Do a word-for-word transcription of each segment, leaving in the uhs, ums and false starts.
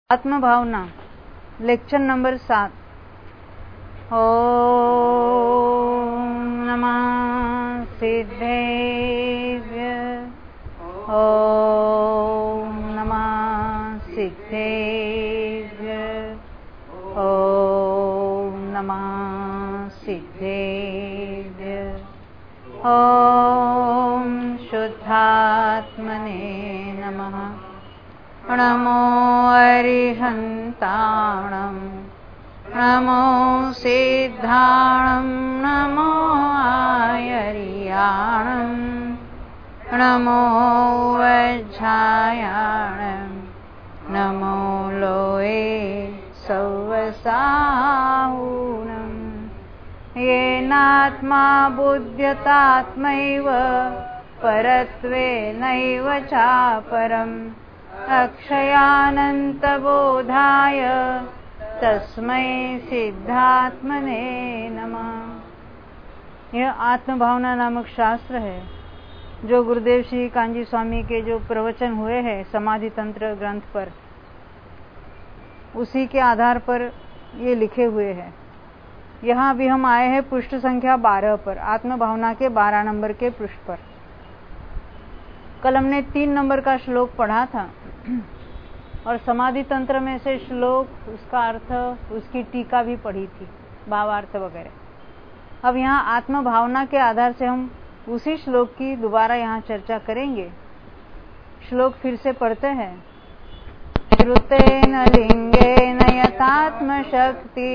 आत्म भावना lecture number सात। ओम नमः सिद्धेभ्य ओम नमः सिद्धेभ्य ओम नमः सिद्धेभ्य ओम शुद्धात्मने नमः। नमो अरिहन्ताणं नमो सिद्धाणं नमो आयर्याणं नमो वज्रायाणं नमो लोये सौवसाहुनं येनात्मा बुध्यतात्मैव परत्वेनैव चापरम् अक्षयानन्तबोधाय तस्मै सिद्धात्मने नमः। यह आत्म भावना नामक शास्त्र है जो गुरुदेव श्री कांजी स्वामी के जो प्रवचन हुए हैं समाधि तंत्र ग्रंथ पर, उसी के आधार पर ये लिखे हुए हैं। यहाँ भी हम आए हैं पृष्ठ संख्या बारह पर, आत्म भावना के बारह नंबर के पृष्ठ पर। कल हमने तीन नंबर का श्लोक पढ़ा था और समाधि तंत्र में से श्लोक, उसका अर्थ, उसकी टीका भी पढ़ी थी, भावार्थ वगैरह। अब यहाँ आत्म भावना के आधार से हम उसी श्लोक की दोबारा यहाँ चर्चा करेंगे। श्लोक फिर से पढ़ते हैं। श्रुतेन लिंगेन यथात्म शक्ति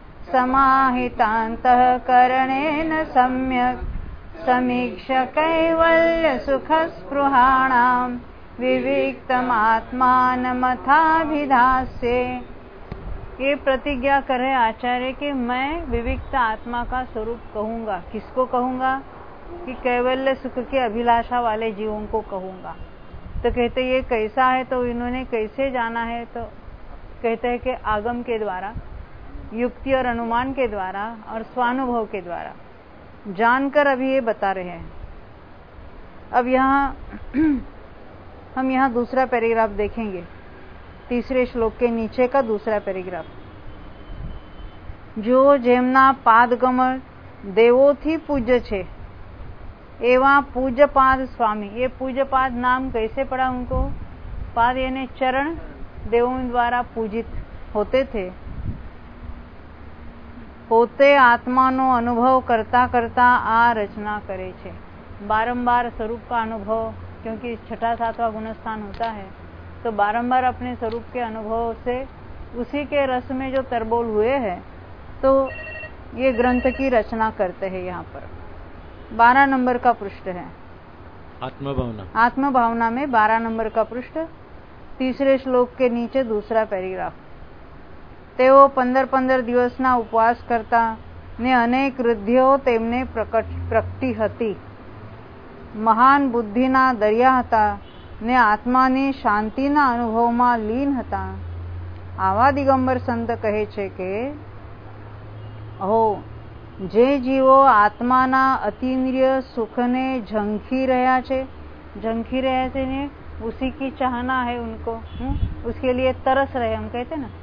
समाहितान्तःकरणेन सम्यक् समीक्ष कैवल्य सुख स्पृहाणां विविक्तमात्मानमथाभिधास्ये। ये प्रतिज्ञा कर रहे आचार्य कि मैं विविक्त आत्मा का स्वरूप कहूंगा। किसको कहूंगा? कि कैवल्य सुख के अभिलाषा वाले जीवों को कहूंगा। तो कहते ये कैसा है, तो इन्होंने कैसे जाना है? तो कहते हैं कि आगम के द्वारा, युक्ति और अनुमान के द्वारा और स्वानुभव के द्वारा जानकर अभी ये बता रहे हैं। अब यहाँ हम यहाँ दूसरा पैराग्राफ देखेंगे, तीसरे श्लोक के नीचे का दूसरा पैराग्राफ। जो जेमना पादकमल देवोथी पूज्य छे एवा पूज्य पाद स्वामी। ये पूज्य पाद नाम कैसे पड़ा उनको? पाद यानी चरण देवों द्वारा पूजित होते थे। પોતે આત્માનો અનુભવ કરતા કરતા આ રચના કરે છે। बारंबार स्वरूप का अनुभव, क्योंकि छठा सातवां गुणस्थान होता है, तो बारंबार अपने स्वरूप के अनुभव से उसी के रस में जो तरबोल हुए हैं, तो ये ग्रंथ की रचना करते हैं। यहाँ पर बारह नंबर का पृष्ठ है, आत्म भावना। आत्म भावना में बारह नंबर का पृष्ठ, तीसरे श्लोक के नीचे दूसरा पैराग्राफ। તેઓ પંદર પંદર દિવસના ઉપવાસ કરતા ને અનેક રિદ્ધિઓ તેમને પ્રકટ પ્રગટી હતી। મહાન બુદ્ધિના દરિયા હતા ને આત્માની શાંતિના અનુભવમાં લીન હતા। આવા દિગંબર સંત કહે છે કે અહો, જે જીવો આત્માના અતિન્દ્રિય સુખને ઝંખી રહ્યા છે, ઝંખી રહ્યા છે ने उसी की चाहना है उनको, हुँ? उसके लिए तरस रहे, हम कहते ना।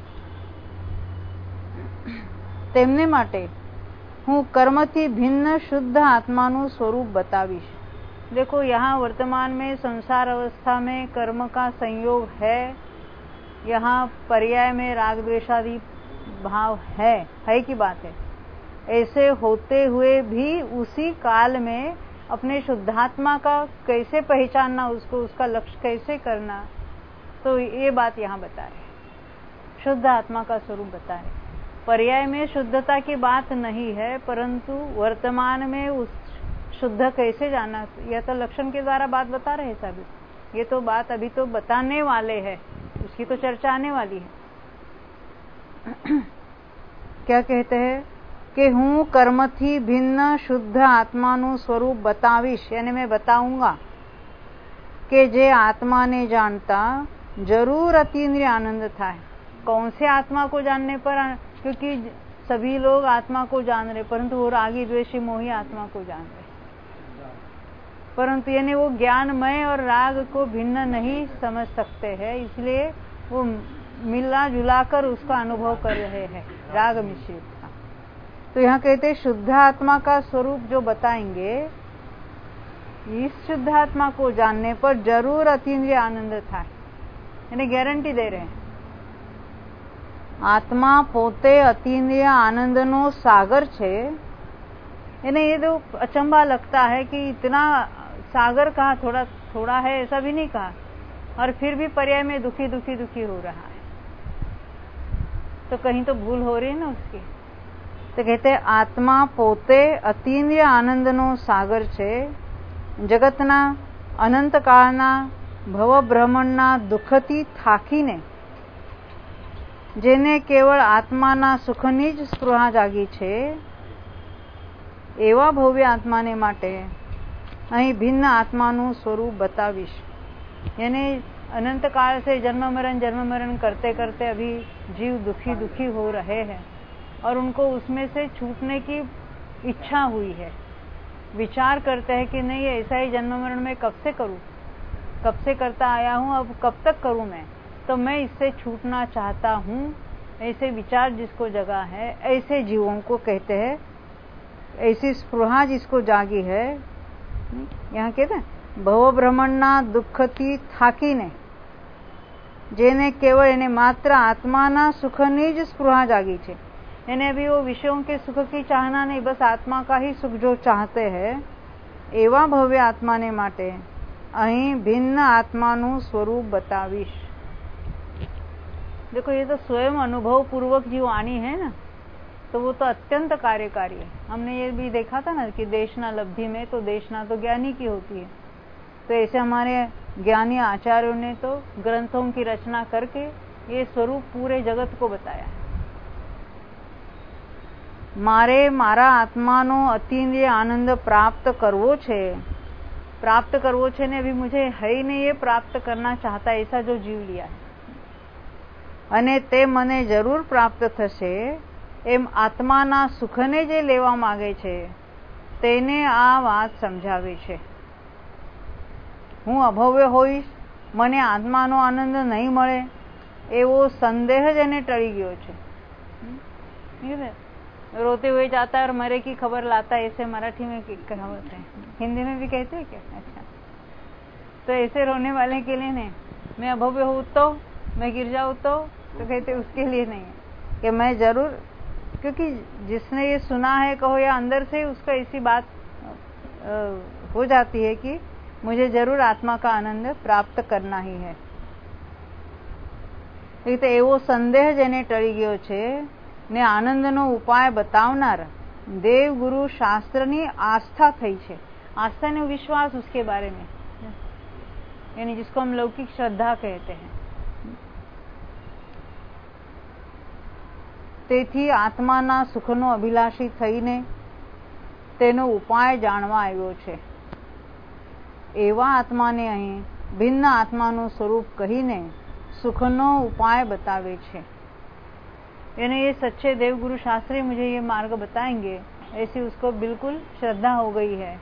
તેમને માટે હું કર્મથી भिन्न शुद्ध आत्माનું स्वरूप बतावीश। देखो, यहाँ वर्तमान में संसार अवस्था में कर्म का संयोग है, यहाँ पर्याय में राग द्वेषादि भाव है, है की बात है। ऐसे होते हुए भी उसी काल में अपने शुद्धात्मा का कैसे पहचानना, उसको उसका लक्ष्य कैसे करना, तो ये बात यहाँ बता रहे। शुद्ध आत्मा का स्वरूप बता रहे। पर्याय में शुद्धता की बात नहीं है, परंतु वर्तमान में उस शुद्ध कैसे जाना, यह तो लक्षण के द्वारा बात बता रहे हैं साबित। ये तो बात अभी तो बताने वाले हैं, उसकी तो चर्चा आने वाली है। क्या कहते हैं कि हूँ कर्मथी भिन्न शुद्ध आत्माનું स्वरूप बतावीश, यानी मैं बताऊंगा कि जे आत्मा ने जानता जरूर अतीन्द्रिय आनंद था। कौन से आत्मा को जानने पर? क्योंकि सभी लोग आत्मा को जान रहे, परंतु वो रागी द्वेषी मोही आत्मा को जान रहे, परंतु यानी वो ज्ञानमय और राग को भिन्न नहीं समझ सकते हैं। इसलिए वो मिला जुला कर उसका अनुभव कर रहे हैं, राग मिश्रित का। तो यहाँ कहते हैं शुद्ध आत्मा का स्वरूप जो बताएंगे, इस शुद्ध आत्मा को जानने पर जरूर अतीन्द्रिय आनंद था, यानी गारंटी दे रहे हैं। आत्मा पोते अतीन्द्रिय आनंदनो सागर छे। यानी ये तो अचंबा लगता है कि इतना सागर कहा, थोड़ा थोड़ा है ऐसा भी नहीं कहा, और फिर भी पर्याय में दुखी दुखी दुखी हो रहा है। तो कहीं तो भूल हो रही है ना उसकी। तो कहते हैं आत्मा पोते अतीन्द्रिय आनंदनो सागर छे, जगतना अनंत काळना भव भ्रमणना દુઃખથી થાકીને જેને કેવળ આત્માના સુખની જ સ્પૃહા જાગી છે, એવા ભવ્ય આત્માને માટે અહીં भिन्न આત્માનું સ્વરૂપ બતાવીશ। यानी अनंत काल से जन्म मरण जन्म मरण करते करते अभी जीव दुखी दुखी हो रहे हैं और उनको उसमें से छूटने की इच्छा हुई है। विचार करते हैं कि नहीं ऐसा ही जन्म मरण में कब से करूं, कब से करता आया हूं, अब कब तक करूं मैं, तो मैं इससे छूटना चाहता हूं। ऐसे विचार जिसको जगा है, ऐसे जीवों को कहते हैं, ऐसी स्पृहा जिसको जागी है। यहाँ कहते हैं ભવ ભ્રમણના દુઃખથી થાકીને જેને केवल એને मात्र आत्माना सुखनी ज स्पृहा जागी छे। यानी अभी वो विषयों के सुख की चाहना नहीं, बस आत्मा का ही सुख जो चाहते हैं, एवा भव्य आत्मा ने माटे अहीं भिन्न आत्मानु स्वरूप बतावीश। देखो ये तो स्वयं अनुभव पूर्वक जो वाणी है ना, तो वो तो अत्यंत कार्यकारी है। हमने ये भी देखा था ना कि देशना लब्धि में तो देशना तो ज्ञानी की होती है। तो ऐसे हमारे ज्ञानी आचार्यों ने तो ग्रंथों की रचना करके ये स्वरूप पूरे जगत को बताया है। मारे मारा आत्मानो अतीन्द्रिय आनंद प्राप्त करवो छे, प्राप्त करवो छे ने अभी मुझे है ही नहीं, ये प्राप्त करना चाहता ऐसा जो जीव लिया है, अने ते मने जरूर प्राप्त थशे एम आत्माना सुखने जे लेवा मागे छे तेने आ वात समझावे छे। હું અભવ્ય હોઈશ, મને આત્માનો આનંદ નહીં મળે એવો संदेह જેને टળી गयो छे। रोते हुए जाता है और मरे की खबर लाता है, ऐसे मराठी में कहावत है, हिंदी में भी कहते हैं क्या? अच्छा, तो ऐसे रोने वाले के लिए नहीं। मैं अभव्य हूँ तो, मैं गिर जाऊँ तो, तो कहते उसके लिए नहीं है कि मैं जरूर, क्योंकि जिसने ये सुना है कहो या अंदर से उसको ऐसी बात हो जाती है कि मुझे जरूर आत्मा का आनंद प्राप्त करना ही है। तो एवो संदेह जेने टળી गयो छे ने आनंदनो उपाय बतावनार देव गुरु शास्त्रनी आस्था थई छे। आस्था ने विश्वास उसके बारे में, यानी जिसको हम लौकिक श्रद्धा कहते हैं। तेथी आत्माना सुखनो अभिलाषी थईने तेनो उपाय जाणवा आव्यो छे। एवा आत्मा ने अहीं भिन्न आत्मानु स्वरूप कहीने सुखनो उपाय बतावे छे। यानी ये सच्चे देवगुरु शास्त्री मुझे ये मार्ग बताएंगे, ऐसी उसको बिल्कुल श्रद्धा हो गई है।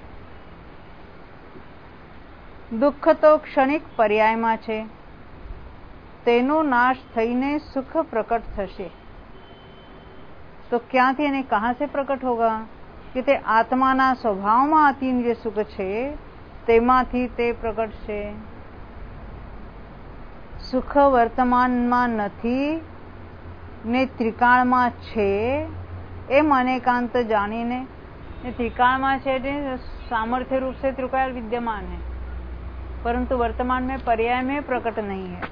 दुख तो क्षणिक पर्यायमां छे, तेनो नाश थईने सुख प्रकट थशे। तो क्यांथी अने कहां से प्रकट होगा कि ते आत्माना स्वभावमां अतीन्द्रिय सुख छे, तेमांथी ते प्रकट छे। सुख वर्तमानमां नथी ने त्रिकाळमां छे एम अनेकांत जाणीने, त्रिकाळमां छे सामर्थ्य रूप से त्रिकाल विद्यमान है, परंतु वर्तमान में पर्याय में प्रकट नहीं है।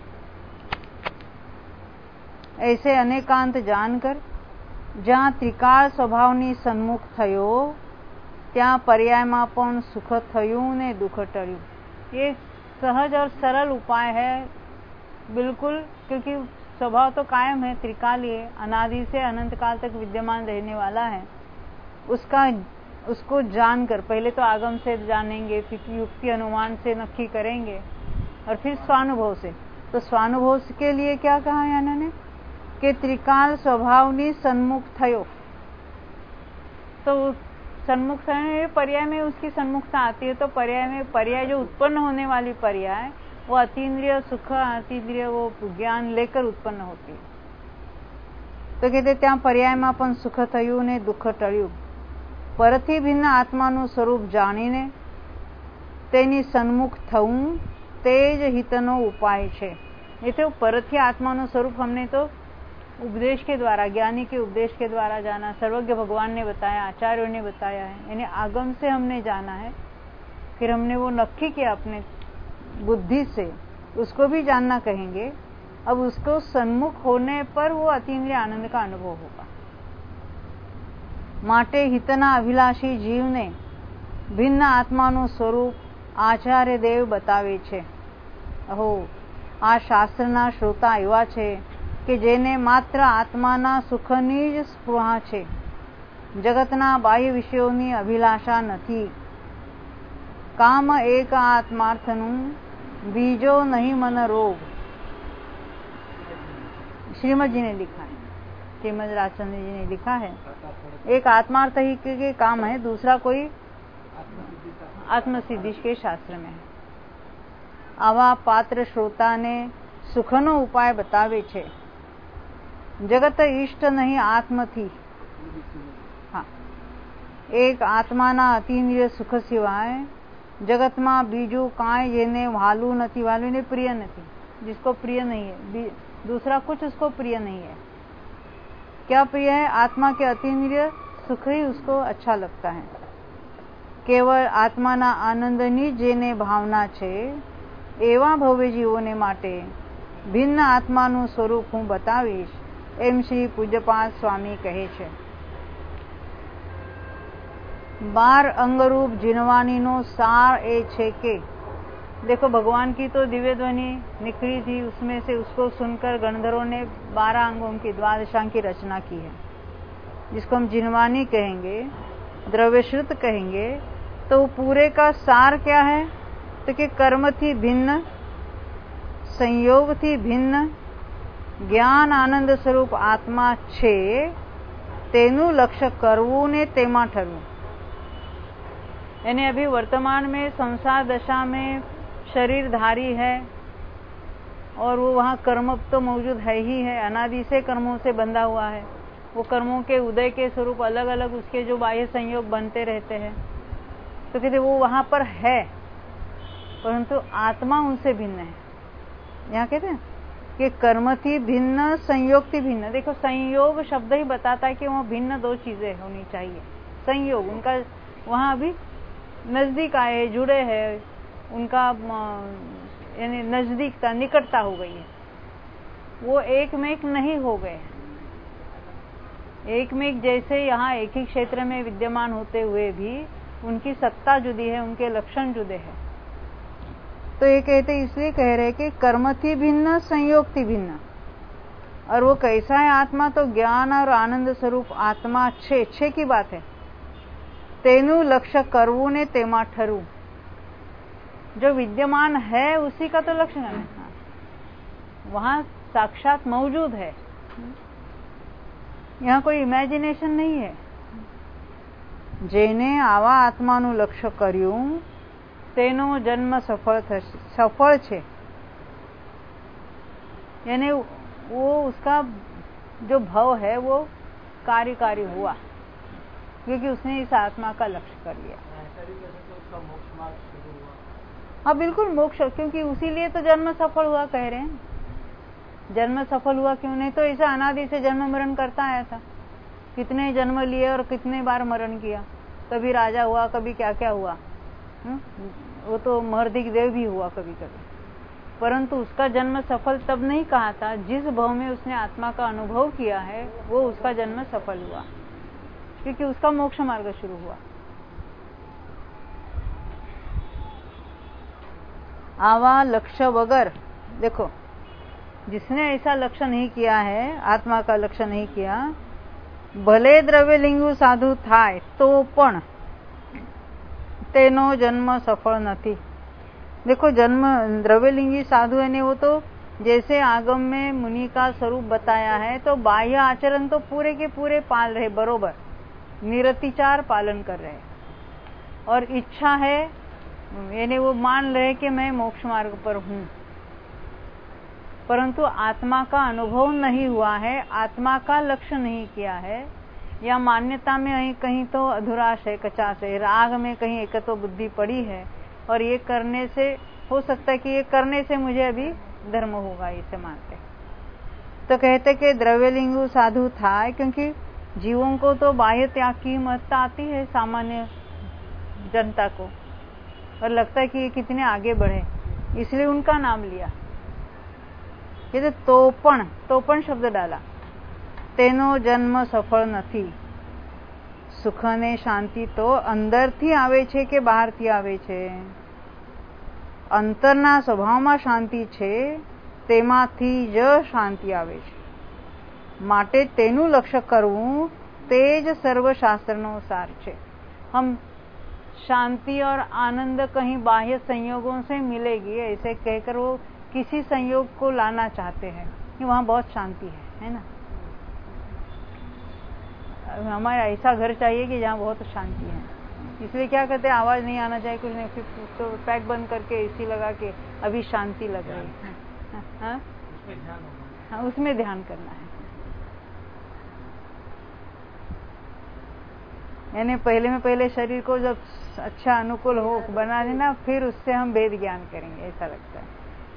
ऐसे अनेकांत जानकर जहां त्रिकाळ स्वभावनी सन्मुख थयो ત્યાં पर्यायમાં પણ सुख થયું ने दुख टळ्યું। ये सहज और सरल उपाय है बिल्कुल, क्योंकि स्वभाव तो कायम है, त्रिकालीय, अनादि से अनंत काल तक विद्यमान रहने वाला है। उसका उसको जानकर पहले तो आगम से जानेंगे, फिर युक्ति अनुमान से नक्की करेंगे और फिर स्वानुभव से। तो स्वानुभव के लिए क्या कहा है इन्होंने कि त्रिकाल स्वभावनी सन्मुख थयो। तो सन्मुख पर्याय में उसकी सन्मुखता आती है, तो पर्याय में पर्याय जो उत्पन्न होने वाली पर्याय वो अतीन्द्रिय सुख, अतीन्द्रिय वो ज्ञान लेकर उत्पन्न होती है। तो कहते ત્યાં પર્યાયમાં પણ સુખ થયું ને દુઃખ ટળ્યું। પરથી ભિન્ન આત્માનું સ્વરૂપ જાણીને તેની સન્મુખ થવું તે જ હિતનો ઉપાય છે। ये तो परथी आत्माનું स्वरूप हमने तो उपदेश के द्वारा, ज्ञानी के उपदेश के द्वारा जाना, सर्वज्ञ भगवान ने बताया, आचार्यों ने बताया है, यानी आगम से हमने जाना है। फिर हमने वो नक्की किया अपने बुद्धि से, उसको भी जानना कहेंगे। अब उसको सन्मुख होने पर वो अतीन्द्रिय आनंद का अनुभव होगा। माटे हितना अभिलाषी जीवने भिन्न आत्माનું સ્વરૂપ આચાર્ય દેવ बतावे છે। અહો, આ શાસ્ત્રના શ્રોતા એવા છે કે જેને માત્ર આત્માના સુખની જ સ્પૃહા છે, જગતના બાહ્ય વિષયોની અભિલાષા નથી। કામ એક આત્માર્થનું બીજો નહીં મન રોગ। श्रीमद जी ने लिखा है, श्रीमद राजचंद्र जी ने लिखा है, एक आत्मार्थ ही के काम है, दूसरा कोई आत्मसिद्धि के शास्त्र में है। आवा पात्र श्रोता ने सुखनो उपाय बतावे छे। जगत इष्ट नहीं आत्म थी। हाँ, एक आत्माना अतीन्द्रिय सुख सिवाय जगत में बीजू कांई जेने वालू नहीं, वालू ने प्रिय नहीं, जिसको प्रिय नहीं है, दूसरा कुछ उसको प्रिय नहीं है। क्या प्रिय है? आत्मा के अतीन्द्रिय सुख ही उसको अच्छा लगता है। केवल आत्माना आनंदनी जेने भावना छे एवा भव्य जीवोने माटे भिन्न आत्माનું સ્વરૂપ હું બતાવીશ, એમ શ્રી પૂજ્યપાદ સ્વામી કહે છે। बार अंगरूप जिनवानीનો सार ए छे के देखो, भगवान की तो दिव्य ध्वनि निकली थी, उसमें से उसको सुनकर गंधर्वों ने बारह अंगों की, द्वादशांग की रचना की है, जिसको हम जिनवानी कहेंगे, द्रव्यश्रुत कहेंगे। तो पूरे का सार क्या है? तो कि कर्म थी भिन्न, संयोग थी भिन्न, ज्ञान आनंद स्वरूप आत्मा छे तेनु लक्ष्य करवू ने तेमा ठरवू। यानी अभी वर्तमान में संसार दशा में शरीरधारी है और वो वहाँ कर्म तो मौजूद है ही है, अनादि से कर्मों से बंधा हुआ है। वो कर्मों के उदय के स्वरूप अलग अलग उसके जो बाह्य संयोग बनते रहते हैं, तो कहते वो वहाँ पर है, परंतु आत्मा उनसे भिन्न है। यहाँ कहते हैं कि कर्म थी भिन्न, संयोग थी भिन्न। देखो, संयोग शब्द ही बताता है कि वहाँ भिन्न दो चीजें होनी चाहिए। संयोग उनका वहाँ अभी नजदीक आए, जुड़े हैं, उनका यानी नजदीकता, निकटता हो गई है, वो एक में एक नहीं हो गए। एक में एक जैसे यहाँ एक ही क्षेत्र में विद्यमान होते हुए भी उनकी सत्ता जुदी है, उनके लक्षण जुदे हैं। तो ये कहते इसलिए कह रहे कि कर्म थी भिन्न, संयोग थी भिन्न। और वो कैसा है आत्मा? तो ज्ञान और आनंद स्वरूप आत्मा छे, छे की बात है। तेनु लक्ष्य करवू ने तेमा ठरू, जो विद्यमान है उसी का तो लक्ष्य है, वहां साक्षात मौजूद है, यहाँ कोई इमेजिनेशन नहीं है। जेने आवा आत्मानु लक्ष्य कर्यु तेनो जन्म सफल सफल छे। यानी वो उसका जो भव है वो कार्यकारी हुआ, क्योंकि उसने इस आत्मा का लक्ष्य कर लिया। हाँ बिल्कुल, मोक्ष, क्योंकि उसीलिए तो जन्म सफल हुआ कह रहे हैं। जन्म सफल हुआ क्यों? नहीं तो ऐसा अनादि से जन्म मरण करता आया था, कितने जन्म लिए और कितने बार मरण किया, कभी राजा हुआ, कभी क्या क्या हुआ, हुँ? वो तो मर्दिक देव भी हुआ कभी कभी, परंतु उसका जन्म सफल तब नहीं कहा था जिस भव में उसने आत्मा का अनुभव किया है, वो उसका जन्म सफल हुआ, क्योंकि उसका मोक्ष मार्ग शुरू हुआ। आवा लक्ष्य वगर, देखो जिसने ऐसा लक्ष्य नहीं किया है, आत्मा का लक्ष्य नहीं किया, भले द्रव्यलिंगु साधु थाय तो पण तेनो जन्म सफल नहीं। देखो, जन्म द्रव्यलिंगी साधु है ने, वो तो जैसे आगम में मुनि का स्वरूप बताया है, तो बाह्य आचरण तो पूरे के पूरे पाल रहे, बरोबर निरतिचार पालन कर रहे, और इच्छा है यानी वो मान रहे कि मैं मोक्ष मार्ग पर हूँ, परंतु आत्मा का अनुभव नहीं हुआ है, आत्मा का लक्ष्य नहीं किया है, या मान्यता में कहीं कहीं तो अधुराश है, कचास है, राग में कहीं एक तो बुद्धि पड़ी है, और ये करने से हो सकता है कि ये करने से मुझे अभी धर्म होगा, इसे मानते। तो कहते कि द्रव्यलिंगु साधु था, क्योंकि जीवों को तो बाह्य त्याग की महत्ता आती है सामान्य जनता को, और लगता है कि ये कितने आगे बढ़े, इसलिए उनका नाम लिया। कहते तोपण, तोपण शब्द डाला, तेनो जन्म सफल નથી, સુખ ને શાંતિ તો અંદરથી આવે છે કે બહારથી આવે છે? અંતરના સ્વભાવમાં શાંતિ છે, તેમાંથી જ શાંતિ આવે છે, માટે તેનું લક્ષ્ય કરવું તે જ સર્વશાસ્ત્રનો સાર છે। हम शांति और आनंद कहीं बाह्य संयोगों से मिलेगी ऐसे कहकर वो किसी संयोग को लाना चाहते हैं कि वहां बहुत शांति है, है ना। हमारा ऐसा घर चाहिए कि जहाँ बहुत शांति है, इसलिए क्या कहते हैं, आवाज नहीं आना चाहिए, कुछ नहीं, फिर तो पैक बंद करके एसी लगा के अभी शांति लग रही है, हाँ हाँ, उसमें ध्यान करना है। यानी पहले में पहले शरीर को जब अच्छा अनुकूल हो बना लेना, फिर उससे हम वेद ज्ञान करेंगे, ऐसा लगता है।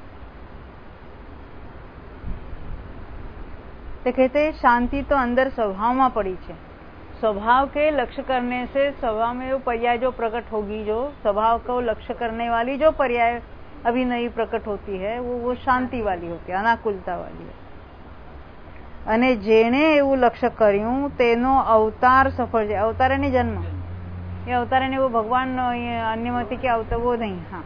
तो कहते हैं शांति तो अंदर स्वभाव में पड़ी है, स्वभाव के लक्ष्य करने से स्वभाव में वो पर्याय जो प्रकट होगी, जो स्वभाव को लक्ष्य करने वाली जो पर्याय अभी नई प्रकट होती है, वो वो शांति वाली होती है, अनाकुलता वाली है। અને જેણે એવું લક્ષ્ય કર્યું તેનો અવતાર સફળ છે। અવતાર અને જન્મ, એ અવતાર અને वो भगवान अन्यमति के अवतार वो नहीं। हाँ,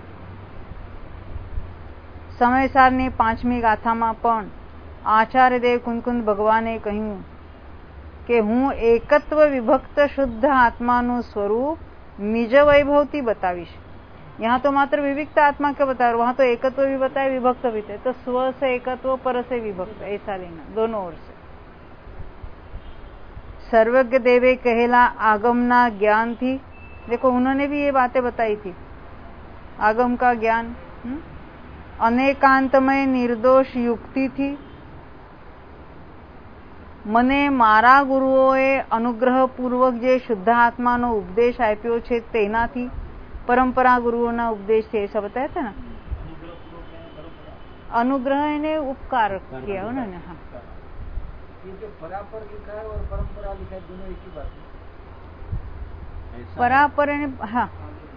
સમયસારની પાંચમી ગાથામાં પણ આચાર્ય દેવ કુંકુંદ ભગવાને કહ્યું કે હું એકત્વ વિભક્ત શુદ્ધ આત્માનું સ્વરૂપ નિજ વૈભવથી बताવીશ। यहाँ तो मात्र विविक्त आत्मा के बता, वहां तो एकत्व भी बताए, विभक्त भी थे, तो स्व से एकत्व, पर से विभक्त, ऐसा लेना दोनों ओर से। सर्वज्ञ देवे कहेला आगमना ज्ञान थी, देखो उन्होंने भी ये बातें बताई थी, आगम का ज्ञान, अनेकांतमय निर्दोष युक्ति थी, મને મારા ગુરુઓએ અનુગ્રહપૂર્વક જે શુદ્ધ આત્માનો ઉપદેશ આપ્યો છે તેનાથી, परंपरा गुरुओं ना उपदेश से ऐसा बताया था ना। अनुग्रह ने उपकार किया उन्होंने। हाँ, ये जो परापर लिखा है और परंपरा लिखा है, दोनों एक ही बात है। परापर ने, हाँ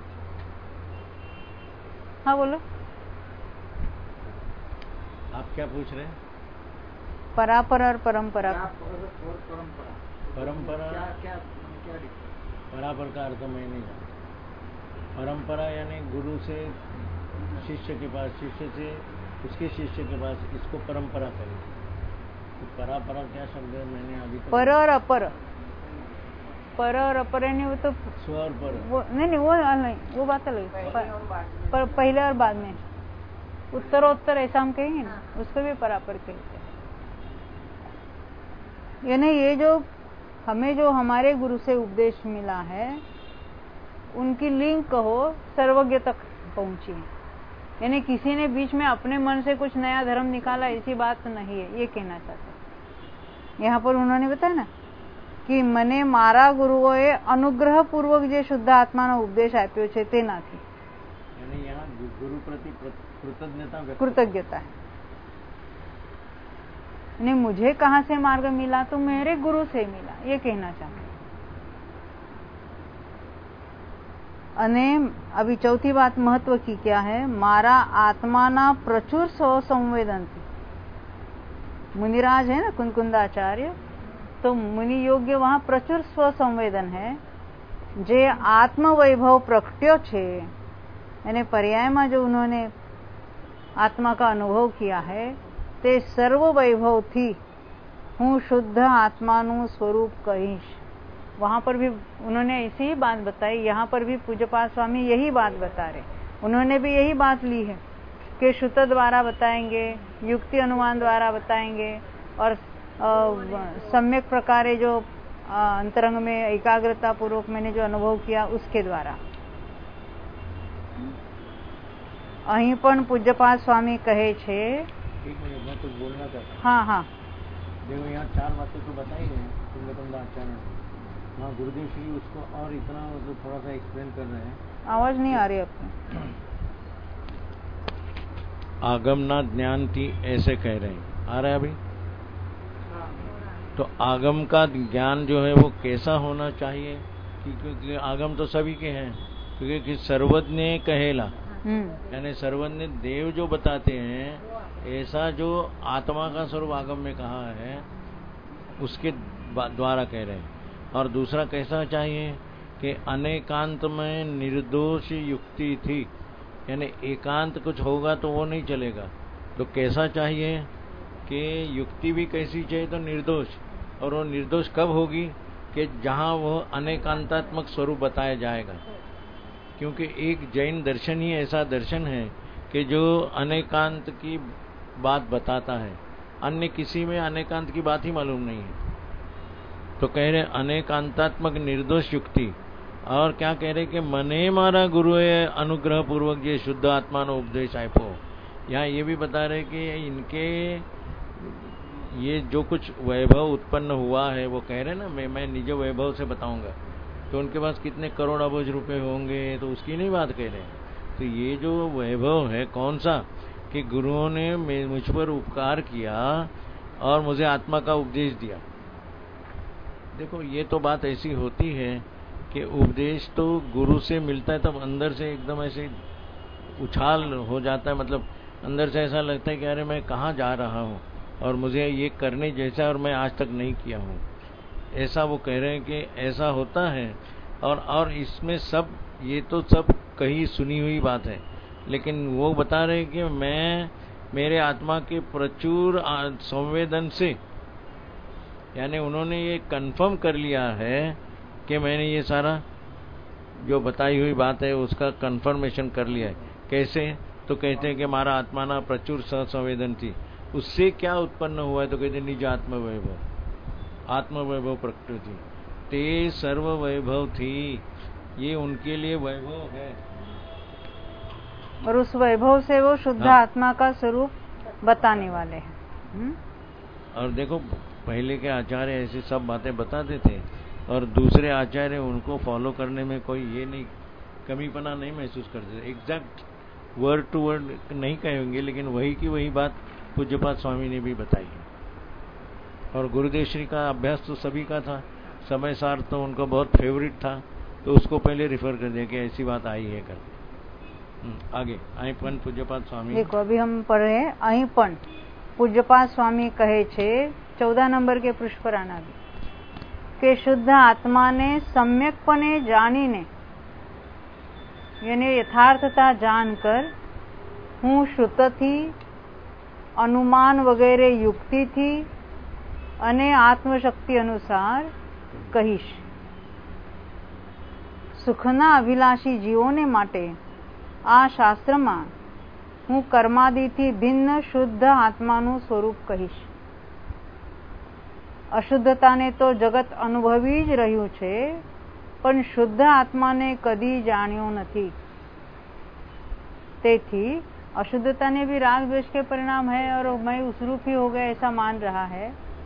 हाँ बोलो, आप क्या पूछ रहे हैं? परापर और परंपरा। परंपरा परंपरा क्या क्या क्या परापर का अर्थ मैं नहीं जानता। परंपरा यानी गुरु से शिष्य के पास, शिष्य से उसके शिष्य के पास, इसको परंपरा करेंगे। तो परापरा क्या शब्द है, मैंने अभी तक पर और अपर, पर और अपर नहीं, वो तो स्व और पर, वो नहीं नहीं वो नहीं, वो बात अलग, पर पहले और बाद में, उत्तरोत्तर ऐसा हम कहेंगे ना, उसको भी परापर कहते हैं। यानी ये जो हमें जो हमारे गुरु से उपदेश मिला है, उनकी लिंक कहो सर्वज्ञ तक पहुंची, यानी किसी ने बीच में अपने मन से कुछ नया धर्म निकाला, ऐसी बात नहीं है, ये कहना चाहते। यहाँ पर उन्होंने बताया ना कि मने मारा गुरुओए अनुग्रह पूर्वक जे शुद्ध आत्मानो उपदेश आप्यो छे तेनाथी, यानी यहाँ गुरु प्रति कृतज्ञता कृतज्ञता है। यानी मुझे कहाँ से मार्ग मिला, तो मेरे गुरु से मिला, ये कहना चाहते। અને अभी चौथी बात महत्व की क्या है, मारा आत्माना प्रचुर स्वसंवेदन थी। मुनिराज है ना कुंकुंदाचार्य, तो मुनि योग्य वहां प्रचुर स्वसंवेदन है, जे आत्म वैभव प्रकट्यो छे, यानी पर्याय में जो उन्होंने आत्मा का अनुभव किया है, ते सर्व वैभव थी हूँ शुद्ध आत्मानु स्वरूप कहीश। वहां पर भी उन्होंने ऐसी ही बात बताई, यहाँ पर भी पूज्यपाद स्वामी यही बात बता रहे, उन्होंने भी यही बात ली है कि श्रुत द्वारा बताएंगे, युक्ति अनुमान द्वारा बताएंगे, और सम्यक प्रकारे जो अंतरंग में एकाग्रता पूर्वक मैंने जो अनुभव किया उसके द्वारा। અહીં પણ પૂજ્યપાદ સ્વામી કહે છે एक मिनट मैं कुछ बोलना चाहता हूँ। हाँ हाँ देखो यहाँ चार बातें तो बताई हैं पुण्यतम आचार्य ने, वहाँ गुरुदेव श्री उसको और इतना मतलब थोड़ा सा एक्सप्लेन कर रहे हैं। आवाज नहीं आ रही आपकी। आगमना ज्ञान थी ऐसे कह रहे हैं, आ रहा है अभी? तो आगम का ज्ञान जो है वो कैसा होना चाहिए? क्योंकि आगम तो सभी के हैं, क्योंकि सर्वज्ञ कहेला, यानी सर्वज्ञ देव जो बताते हैं, ऐसा जो आत्मा का स्वरूप आगम में कहा है उसके द्वारा कह रहे हैं। और दूसरा कैसा चाहिए कि अनेकांत में निर्दोष युक्ति थी, यानी एकांत कुछ होगा तो वो नहीं चलेगा। तो कैसा चाहिए कि युक्ति भी कैसी चाहिए? तो निर्दोष। और वो निर्दोष कब होगी? कि जहां वो अनेकांतात्मक स्वरूप बताया जाएगा। क्योंकि एक जैन दर्शन ही ऐसा दर्शन है कि जो अनेकांत की बात बताता है, अन्य किसी में अनेकांत की बात ही मालूम नहीं है। तो कह रहे अनेकांतात्मक निर्दोष युक्ति। और क्या कह रहे कि मने मारा गुरु अनुग्रह पूर्वक ये शुद्ध आत्मा नो उपदेश आयपो। यहाँ ये भी बता रहे कि इनके ये जो कुछ वैभव उत्पन्न हुआ है, वो कह रहे ना मैं मैं निज वैभव से बताऊंगा, तो उनके पास कितने करोड़ अबज रुपए होंगे, तो उसकी नहीं बात कह रहे। तो ये जो वैभव है कौन सा? कि गुरुओं ने मुझ पर उपकार किया और मुझे आत्मा का उपदेश दिया। देखो ये तो बात ऐसी होती है कि उपदेश तो गुरु से मिलता है तब अंदर से एकदम ऐसे उछाल हो जाता है, मतलब अंदर से ऐसा लगता है कि अरे मैं कहाँ जा रहा हूँ और मुझे ये करने जैसा और मैं आज तक नहीं किया हूँ, ऐसा वो कह रहे हैं कि ऐसा होता है। और और इसमें सब ये तो सब कहीं सुनी हुई बात है, लेकिन वो बता रहे हैं कि मैं मेरे आत्मा के प्रचुर संवेदन से, यानी उन्होंने ये कंफर्म कर लिया है कि मैंने ये सारा जो बताई हुई बात है उसका कंफर्मेशन कर लिया है। कैसे? तो कहते हैं कि हमारा आत्मा ना प्रचुर संवेदन थी, उससे क्या उत्पन्न हुआ है? तो कहते निज आत्म वैभव, आत्म वैभव प्रकृति ते सर्व वैभव थी, ये उनके लिए वैभव है। और उस वैभव से वो शुद्ध हाँ। आत्मा का स्वरूप बताने वाले हैं। और देखो पहले के आचार्य ऐसी सब बातें बताते थे और दूसरे आचार्य उनको फॉलो करने में कोई ये नहीं कमीपना नहीं महसूस करते थे। एग्जैक्ट वर्ड टू वर्ड नहीं कहेंगे, लेकिन वही की वही बात पूज्यपाद स्वामी ने भी बताई है। और गुरुदेव श्री का अभ्यास तो सभी का था, समय सार तो उनका बहुत फेवरेट था, तो उसको पहले रिफर कर दिया कि ऐसी बात आई है कर। आगे आई पण पूज्यपाद स्वामी देखो अभी हम पढ़ रहे हैं अही पण पूज्यपाद स्वामी कहे छे चौदह नंबर के पृष्ठ पर आना के शुद्ध आत्मा ने सम्यकपणे जानीने यानी यथार्थता जानकर हूँ श्रुत थी, अनुमान वगैरह युक्ति थी અને આત્મશક્તિ અનુસાર કહીશ। સુખના અભિલાષી જીવોને માટે આ શાસ્ત્રમાં હું કર્માદિથી ભિન્ન શુદ્ધ આત્માનું સ્વરૂપ કહીશ। અશુદ્ધતાને તો જગત અનુભવી જ રહ્યું છે, પણ શુદ્ધ આત્માને કદી જાણ્યો નથી। તેથી अशुद्धता ने भी राग द्वेष के परिणाम है और मैं उसरूपी हो गया ऐसा मान रहा है।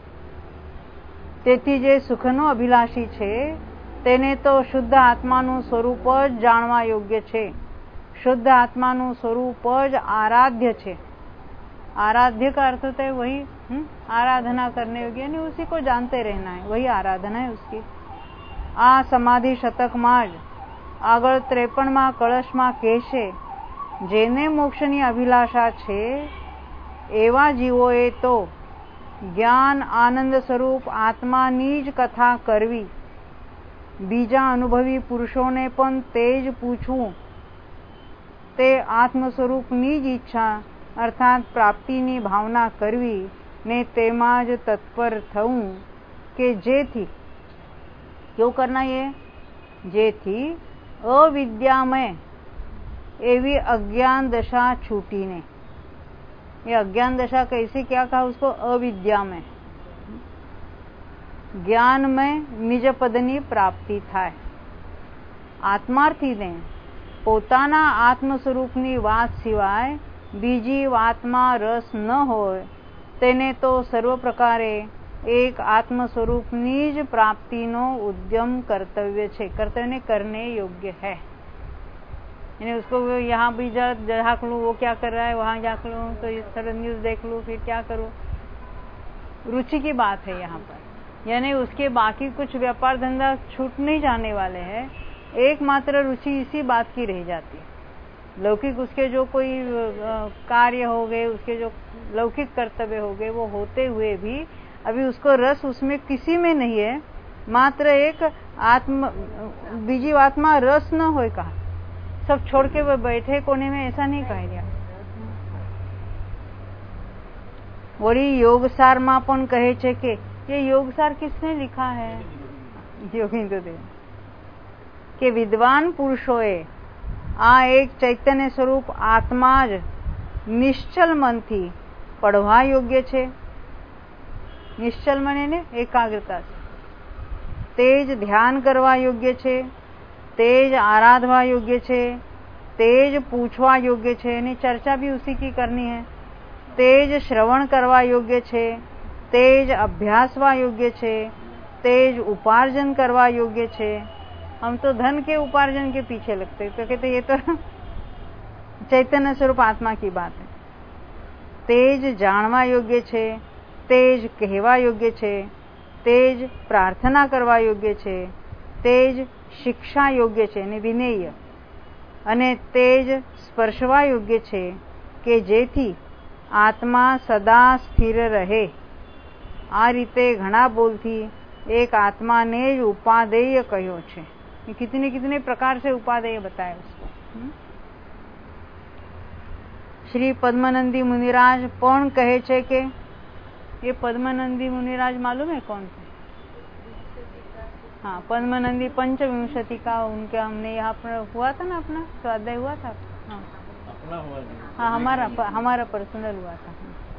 તેથી જે સુખનો અભિલાષી છે તેને તો શુદ્ધ આત્માનું સ્વરૂપ જ જાણવા યોગ્ય છે। શુદ્ધ આત્માનું સ્વરૂપ જ આરાध्य છે। आराध्य का अर्थ होता है वही हुँ? आराधना करने योग्य, यानी उसी को जानते रहना है, वही आराधना है उसकी। आ समाधि शतक माज આગળ ત્રેપન માં કળશમાં કહેશે જેને મોક્ષની અભિલાષા છે એવા જીવોએ તો જ્ઞાન આનંદ સ્વરૂપ આત્માની જ કથા કરવી, બીજા અનુભવી પુરુષોને પણ તે જ પૂછવું, તે આત્મ સ્વરૂપની જ ઈચ્છા અર્થાત પ્રાપ્તિની ભાવના કરવી ને તેમાં જ તત્પર થવું કે જેથી કેવું करना ये જેથી અવિદ્યામય એવી અज्ञान दशा छूटीने। ये अज्ञान दशा कैसी क्या कहा उसको? अविद्या में, ज्ञान में निज पदनी प्राप्ति थाय। आत्मार्थी ने પોતાના આત્મ સ્વરૂપની વાત સિવાય બીજી વાતમાં રસ ન હોય તેને તો સર્વ પ્રકારે એક આત્મ स्वरूपની જ प्राप्तिનો उद्यम कर्तव्य છે, कर्तव्य करने योग्य है। यानी उसको यहाँ भी जा झाँक लूँ, वो क्या कर रहा है, वहाँ झाँक लूँ तो इस तरह न्यूज देख लूँ, फिर क्या करूँ, रुचि की बात है यहाँ पर। यानी उसके बाकी कुछ व्यापार धंधा छूट नहीं जाने वाले हैं, एकमात्र रुचि इसी बात की रह जाती है। लौकिक उसके जो कोई कार्य हो गए, उसके जो लौकिक कर्तव्य हो गए, वो होते हुए भी अभी उसको रस उसमें किसी में नहीं है। मात्र एक आत्म बीजी आत्मा रस न हो कहा, सब छोड़ के वो बैठे कोने में, ऐसा नहीं कहा गया। वही योगसार में पण कहे छे कि ये योगसार किसने लिखा है, योगिंद्र देव, कि विद्वान पुरुषोए आ एक चैतन्य स्वरूप आत्मा ज निश्चल मन थी पढ़वा योग्य छे। निश्चल मन ने एकाग्रता से तेज ध्यान करवा योग्य छे, तेज आराधवा योग्य छे, तेज पूछवा योग्य छे, ने चर्चा भी उसी की करनी है। तेज श्रवण करवा योग्य छे, तेज अभ्यासवा योग्य छे, तेज उपार्जन करवा योग्य छे। हम तो धन के उपार्जन के पीछे लगते, तो कहते ये तो चैतन्य स्वरूप आत्मा की बात है। तेज जानवा योग्य छे, तेज कहवा योग्य छे, तेज प्रार्थना करवा योग्य छे, तेज शिक्षा योग्य छे ने विनेय, अने तेज स्पर्शवा योग्य छे के जेथी आत्मा सदा स्थिर रहे। आ रीते घणा बोलथी एक आत्मा ने ज उपादेय कह्यो छे। कितने कितने प्रकार से उपादेय बताया उसको। श्री पद्मानंदी मुनिराज पण कहे छे के ये पद्मानंदी मुनिराज मालूम है कौन थे? हाँ, पद्मानंदी पंचविंशति का उनके हमने यहाँ पर हुआ था ना, अपना स्वाध्याय हुआ था। हाँ, अपना हुआ हाँ, हमारा हमारा पर्सनल हुआ था।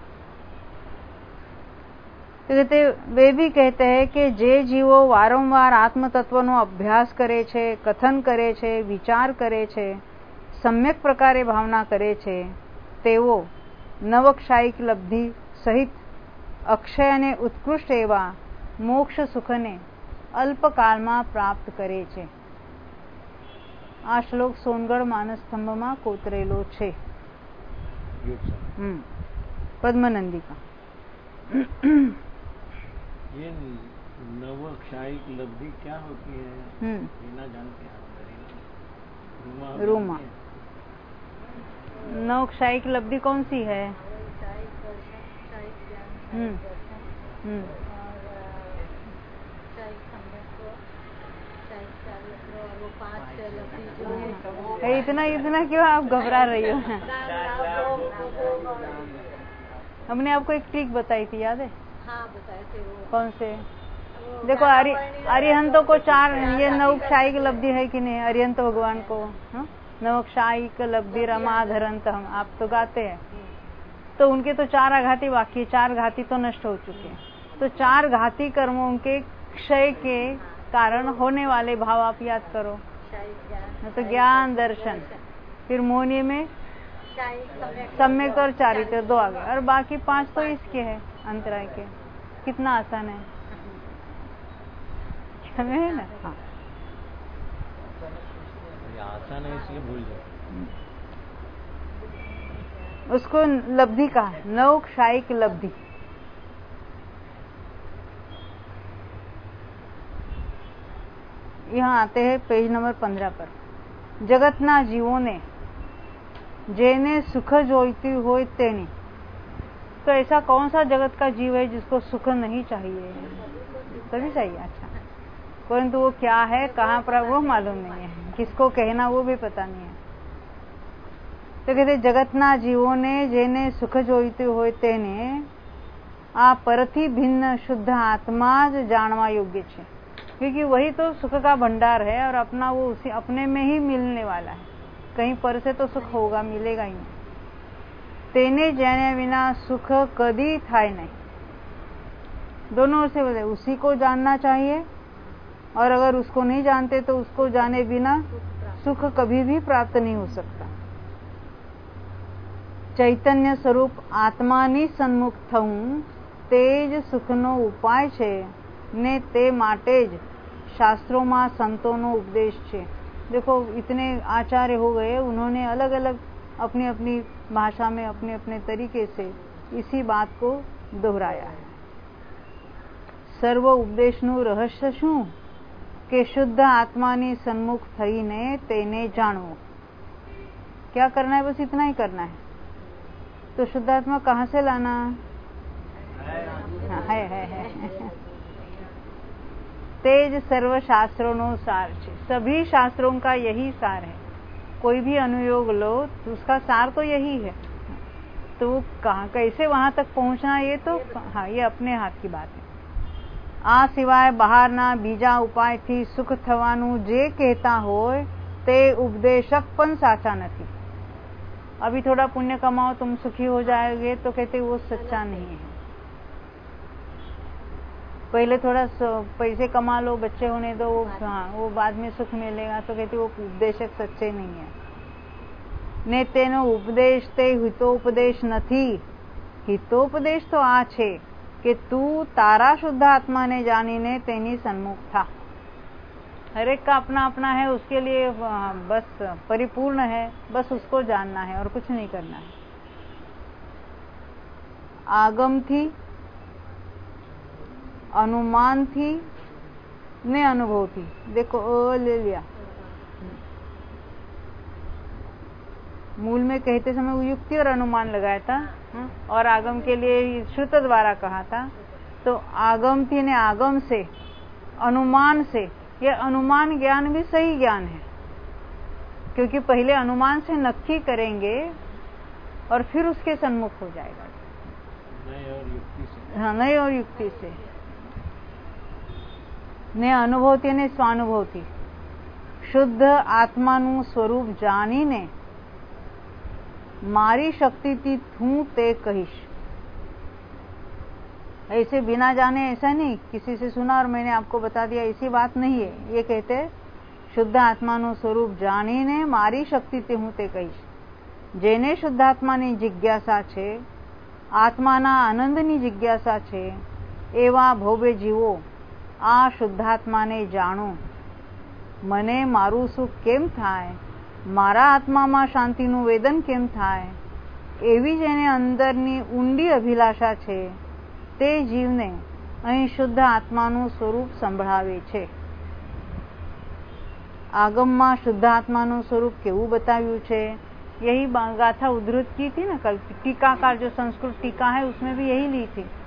तो कहते वे भी कहते हैं कि जे जीवो वारंवार आत्म तत्वनो अभ्यास करे छे, कथन करे छे, विचार करे छे, सम्यक प्रकारे भावना करे छे, तेवो नवक्षायिक लब्धि सहित अक्षय अने उत्कृष्ट एवा मोक्ष सुखने अल्पकालमां प्राप्त करे छे। आ श्लोक सोनगढ़ मानसस्तंभमां कोतरेलो छे। हम्म, पद्मनंदी का। ये नवक्षायिक लब्धि क्या होती है ये ना जानते हैं। रूमा नवक्षायिक लब्धि कौन सी है? हम्म हम्म इतना इतना क्यों आप घबरा रही हो? हमने आपको एक ट्रिक बताई थी, याद है? हाँ, बताए थे वो। कौन से? देखो अरिहंतों को चार, ये नवक्षायिक लब्धि है कि नहीं? अरिहंत भगवान को नवक्षायिक लब्धि रमाधरंत, हम आप तो गाते हैं, तो उनके तो चार आघाती बाकी, चार घाती तो नष्ट हो चुके हैं। तो चार घाती कर्मों के क्षय के कारण होने वाले भाव आप याद करो। तो ज्ञान, दर्शन, फिर मोहनी में सम्यक और चारित्र, दो आ गए, और बाकी पांच तो इसके हैं अंतराय के। कितना आसान है, है ना? हाँ, आसान है इसलिए भूल जाओ। उसको लब्धि कहा, नवक्षायिक लब्धि। यहाँ आते हैं पेज नंबर पंद्रह पर। जगतना जीवों ने जेने सुख जोईती होय तेनी। तो ऐसा कौन सा जगत का जीव है जिसको सुख नहीं चाहिए? सभी चाहिए। अच्छा, परंतु वो क्या है, कहाँ पर, वो मालूम नहीं है, किसको कहना वो भी पता नहीं है। तो कहते जगतना जीवों ने जेने सुख जोईती होय तेने आ परथी भिन्न शुद्ध आत्मा ज जानवा योग्य छे। क्योंकि वही तो सुख का भंडार है और अपना वो उसी अपने में ही मिलने वाला है, कहीं पर से तो सुख होगा, मिलेगा ही नहीं। तेने जाने बिना सुख कदी थाय नहीं। दोनों से बोले, उसी को जानना चाहिए, और अगर उसको नहीं जानते तो उसको जाने बिना सुख कभी भी प्राप्त नहीं हो सकता। ચૈતન્ય સ્વરૂપ આત્માની સન્મુખ થવું તે જ સુખનો ઉપાય છે ને તે માટે જ શાસ્ત્રોમાં સંતોનો ઉપદેશ છે। देखो इतने आचार्य हो गए, उन्होंने अलग अलग अपनी अपनी भाषा में अपने अपने तरीके से इसी बात को दोहराया है। सर्व उपदेशનું રહસ્ય શું કે શુદ્ધ आत्माની સન્મુખ થઈને તેને જાણવું। क्या करना है? बस इतना ही करना है। तो शुद्ध आत्मा कहाँ से लाना है? है, है, है। तेज सर्व शास्त्रों नो सार है। सभी शास्त्रों का यही सार है। कोई भी अनुयोग लो तो उसका सार तो यही है। तो कहाँ कैसे वहां तक पहुंचना, ये तो हाँ ये अपने हाथ की बात है। आ सिवाय बहारना बीजा उपाय थी सुख थवानु जे कहता होय ते उपदेशक पण साचा नहीं। अभी थोड़ा पुण्य कमाओ तुम सुखी हो जाओगे, तो कहते वो सच्चा नहीं है। पहले थोड़ा पैसे कमा लो, बच्चे होने दो, वो हाँ वो बाद में सुख मिलेगा, तो कहते वो उपदेशक सच्चे नहीं है। ने तेनो उपदेश ते हितोपदेश नहीं। हितोपदेश तो आ छे कि तू तारा शुद्ध आत्मा ने जानीने तेनी सन्मुख था। हर एक का अपना अपना है, उसके लिए बस परिपूर्ण है, बस उसको जानना है और कुछ नहीं करना है। आगम थी, अनुमान थी ने अनुभव थी। देखो ओ ले लिया, मूल में कहते समय युक्ति और अनुमान लगाया था और आगम के लिए श्रुत द्वारा कहा था। तो आगम थी ने आगम से, अनुमान से, यह अनुमान ज्ञान भी सही ज्ञान है, क्योंकि पहले अनुमान से नक्की करेंगे और फिर उसके सन्मुख हो जाएगा। नहीं और युक्ति से, हाँ नहीं और युक्ति से ने अनुभवती ने स्वानुभवती शुद्ध आत्माનું સ્વરૂપ જાણીને मारी शक्ति थी थू ते कहिश। ऐसे बिना जाने ऐसा नहीं, किसी से सुना और मैंने आपको बता दिया, ऐसी बात नहीं है। ये कहते शुद्ध आत्माનું સ્વરૂપ જાણીને मारी शक्ति थी हूँ ते कहिश। जेने शुद्ध आत्माની जिज्ञासा छे, आत्माना आनंदनी जिज्ञासा छे, एवा भोवे जीवो आ शुद्धात्माने जाणो। मने मारू सुख केम थाय, मारा आत्मामां शांतिનું વેદન કેમ થાય, એવી જેને અંદરની ઊંડી અભિલાષા છે તે જીવને અહીં શુદ્ધ આત્માનું સ્વરૂપ સંભળાવે છે। આગમમાં શુદ્ધ આત્માનું સ્વરૂપ કેવું બતાવ્યું છે, यही गाथा उद्धृत की थी ना कल। टीकाकार जो संस्कृत टीका है उसमें भी यही ली थी।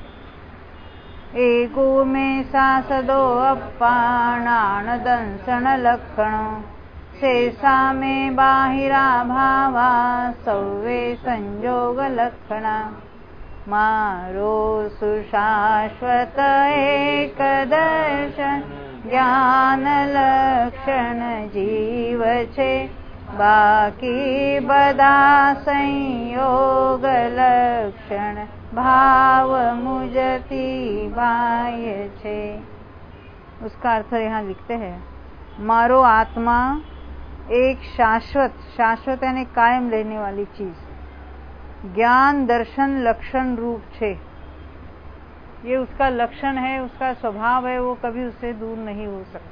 एको में सासदो अप्पाणान दंसन लक्षण शेषा में बाहिरा भावा सौवे संयोग लक्षण। मारो सुशाश्वत एक दर्शन ज्ञान लक्षण जीव छे, बाकी बदा संयोग लक्षण भाव मुझती बाह्य छे। उसका अर्थ यहाँ लिखते हैं, मारो आत्मा एक शाश्वत, शाश्वत यानी कायम रहने वाली चीज, ज्ञान दर्शन लक्षण रूप छे। ये उसका लक्षण है, उसका स्वभाव है, वो कभी उससे दूर नहीं हो सकता।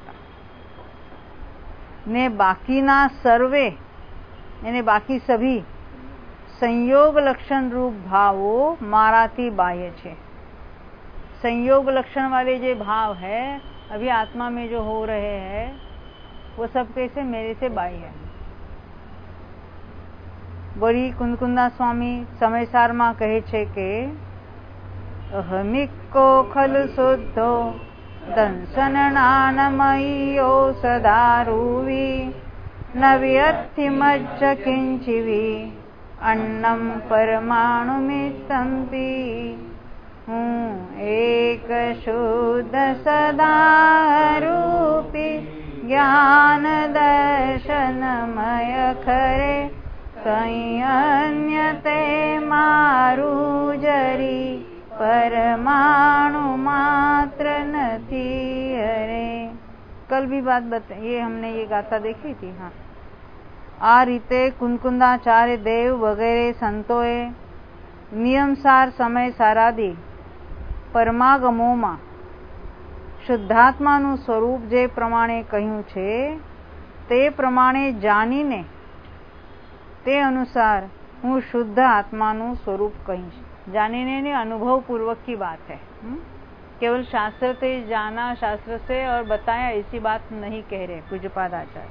ने बाकी ना सर्वे यानी बाकी सभी संयोग लक्षण रूप भावो माराती बाह्य छे। संयोग लक्षण वाले जो भाव है अभी आत्मा में जो हो रहे हैं वो सब कैसे मेरे से बाह्य है। वरी कुंदकुंदा स्वामी समयसार में कहे छे के अहमिको खलु शुद्धो दंसन नानमयो सदारूवी न व्यर्थि मज्ज किंचिवी अन्नम परमाणु मितंपी। हूँ एक शुद्ध सदा रूपी ज्ञान दर्शनमय खरे, कई अन्य ते मारू जरी परमाणु मात्र नथी। अरे कल भी बात बता, ये हमने ये गाथा देखी थी। हाँ આ રીતે કુંકુંદાચાર્ય દેવ વગેરે સંતોએ નિયમસાર સમય સારાદી પરમાગમોમાં શુદ્ધાત્માનું સ્વરૂપ જે પ્રમાણે કહ્યું છે તે પ્રમાણે જાણીને તે અનુસાર હું शुद्ध आत्माનું स्वरूप कहीश। जानीने ने अनुभव पूर्वक की बात है, हुँ? केवल शास्त्र से जाना, शास्त्र से और बताया ऐसी बात नहीं कह रहे पूज्यपाद आचार्य।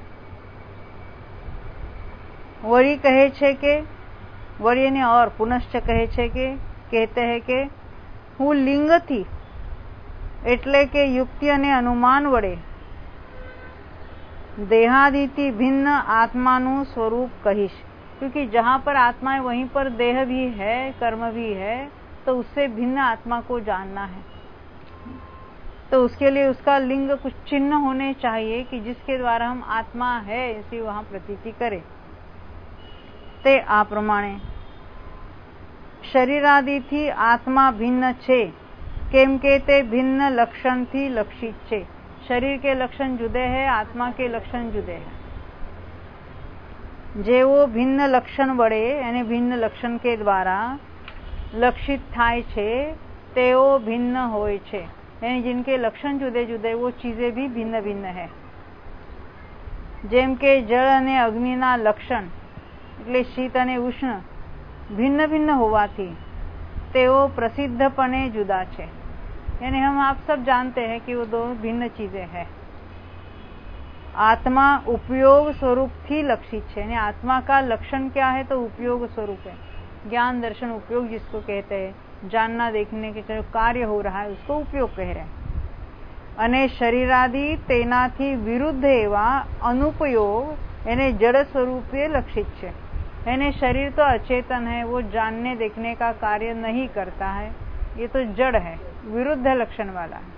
वरी कहे छे के वरी ने और पुनश्च कहे छे के कहते हैं कि હું લિંગથી એટલે કે યુક્તિ અને અનુમાન વડે દેહાદિથી भिन्न आत्माનું स्वरूप कहीश, क्योंकि जहां पर आत्मा है वहीं पर देह भी है, कर्म भी है, तो उससे भिन्न आत्मा को जानना है। तो उसके लिए उसका लिंग कुछ चिन्ह होने चाहिए कि जिसके द्वारा हम आत्मा है ऐसी वहां प्रतीति करें। ते आ प्रमाणे शरीरादिथी आत्मा भिन्न छे, केम के ते भिन्न लक्षण थी लक्षित छे। शरीर के लक्षण जुदे हैं, आत्मा के लक्षण जुदे हैं। जेवो भिन्न लक्षण वडे यानी भिन्न लक्षण के द्वारा लक्षित थाय छे तेओ भिन्न होय छे, यानी जिनके लक्षण जुदे जुदे वो चीजें भी भिन्न भिन्न है। जेम के जल अने अग्निना लक्षण એટલે शीत अने उष्ण भिन्न भिन्न होवाथी तेओ प्रसिद्धपणे जुदा छे, यानी हम आप सब जानते हैं कि वो दो भिन्न चीजें हैं। आत्मा उपयोग स्वरूप थी लक्षित है, यानी आत्मा का लक्षण क्या है तो उपयोग स्वरूप है। ज्ञान दर्शन उपयोग जिसको कहते हैं, जानना देखने के जो कार्य हो रहा है उसको उपयोग कह रहे हैं। अने शरीरादि तेनाथी विरुद्ध एवा अनुपयोग यानी जड़ स्वरूपे लक्षित है, यानी शरीर तो अचेतन है, वो जानने देखने का कार्य नहीं करता है, ये तो जड़ है, विरुद्ध लक्षण वाला है।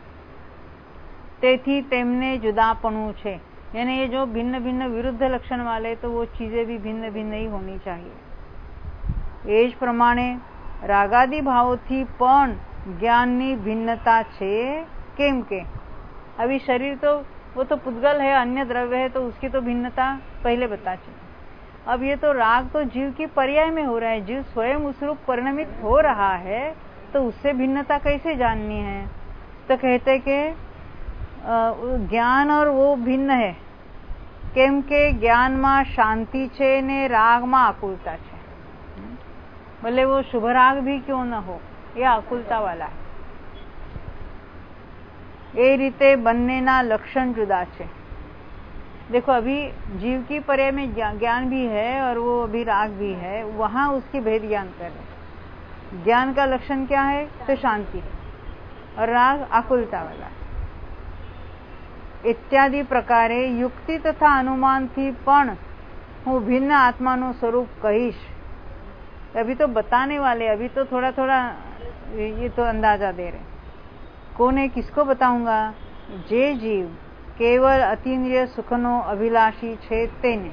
तेथी तेमने जुदापणु छे, यानी ये जो भिन्न भिन्न विरुद्ध लक्षण वाले तो वो चीजें भी भिन्न भिन्न ही होनी चाहिए। एज प्रमाणे रागादि भावोथी पण ज्ञाननी भिन्नता छे, केम के अभी शरीर तो वो तो पुद्गल है, अन्य द्रव्य है, तो उसकी तो भिन्नता पहले बता चुके। अब ये तो राग तो जीव की पर्याय में हो रहा है, जीव स्वयं उस रूप परिणमित हो रहा है, तो उससे भिन्नता कैसे जाननी है? तो कहते कि ज्ञान और वो भिन्न है, केम के ज्ञान में शांति छे ने राग में आकुलता छे। भले वो शुभ राग भी क्यों न हो, ये आकुलता वाला है। ए रीते बन्नेना लक्षण जुदा छे। देखो अभी जीव की पर्याय में ज्ञान भी है और वो अभी राग भी है, वहां उसकी भेद ज्ञान कर रहे। ज्ञान का लक्षण क्या है तो शांति, और राग आकुलता वाला है। इत्यादि प्रकारे युक्ति तथा अनुमान थी पण हूँ भिन्न आत्मानु स्वरूप कहीश। अभी तो बताने वाले, अभी तो थोड़ा थोड़ा ये तो अंदाजा दे रहे। कौन है, किसको बताऊंगा? जे जीव केवल अतीन्द्रिय सुखनो अभिलाषी छे तेने।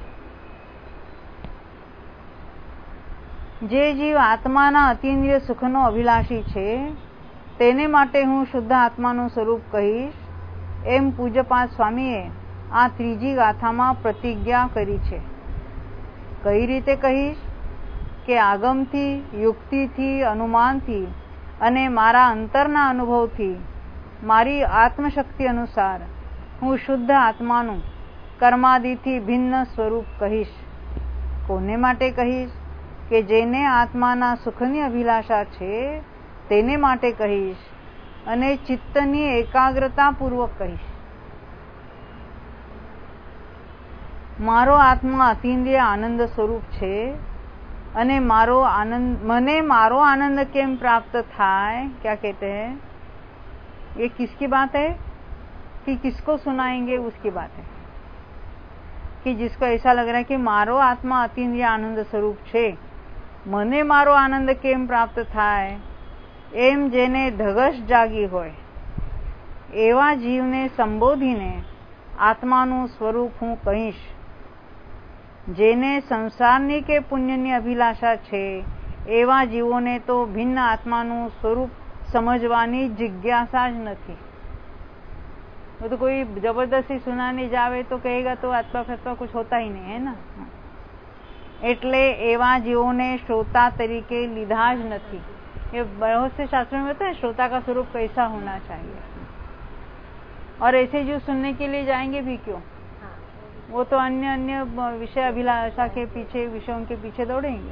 जे जीव आत्माना अतीन्द्रिय सुखनो अभिलाषी छे तेने माटे हूँ शुद्ध आत्मानु स्वरूप कहीश, एम पूज्यपाद स्वामीए आ त्रीजी गाथामां प्रतिज्ञा करी छे। कई रीते कहीश के आगमथी, युक्तिथी, अनुमानथी अने मारा अंतरना अनुभवथी मारी आत्मशक्ति अनुसार हूँ शुद्ध आत्मानु कर्मादिथी भिन्न स्वरूप कहीश। कोने माटे कहीश? के जेने आत्माना सुखनी अभिलाषा छे तेने माटे कहीश, अने चित्तनी एकाग्रता पूर्वक कहीश। मारो आत्मा अतीन्द्रिय आनंद स्वरूप छे अने मारो आनंद मने मारो आनंद केम प्राप्त थाय? क्या कहते हैं? ये किसकी बात है कि किसको सुनाएंगे उसकी बात है, कि जिसको ऐसा लग रहा है कि मारो आत्मा अतीन्द्रिय आनंद स्वरूप छे, मने मारो आनंद केम प्राप्त थाय? एम जेने धगश जागी होय एवा जीवने संबोधीने आत्मानु स्वरूप हूँ कहीश। जेने संसारनी के पुण्यनी अभिलाषा छे एवा जीवोने तो भिन्न आत्मानु स्वरूप समझवानी जिज्ञासा ज नथी। वो तो कोई जबरदस्ती सुनाने जावे तो कहेगा तो आत्मा फत्वा कुछ होता ही नहीं है ना। એટલે એવા જીવોને શ્રોતા તરીકે લીધા જ નથી। ये बहुत से शास्त्रों में बताया श्रोता का स्वरूप कैसा होना चाहिए, और ऐसे जो सुनने के लिए जाएंगे भी क्यों, वो तो अन्य अन्य विषय अभिलाषा के पीछे विषयों के पीछे दौड़ेंगे।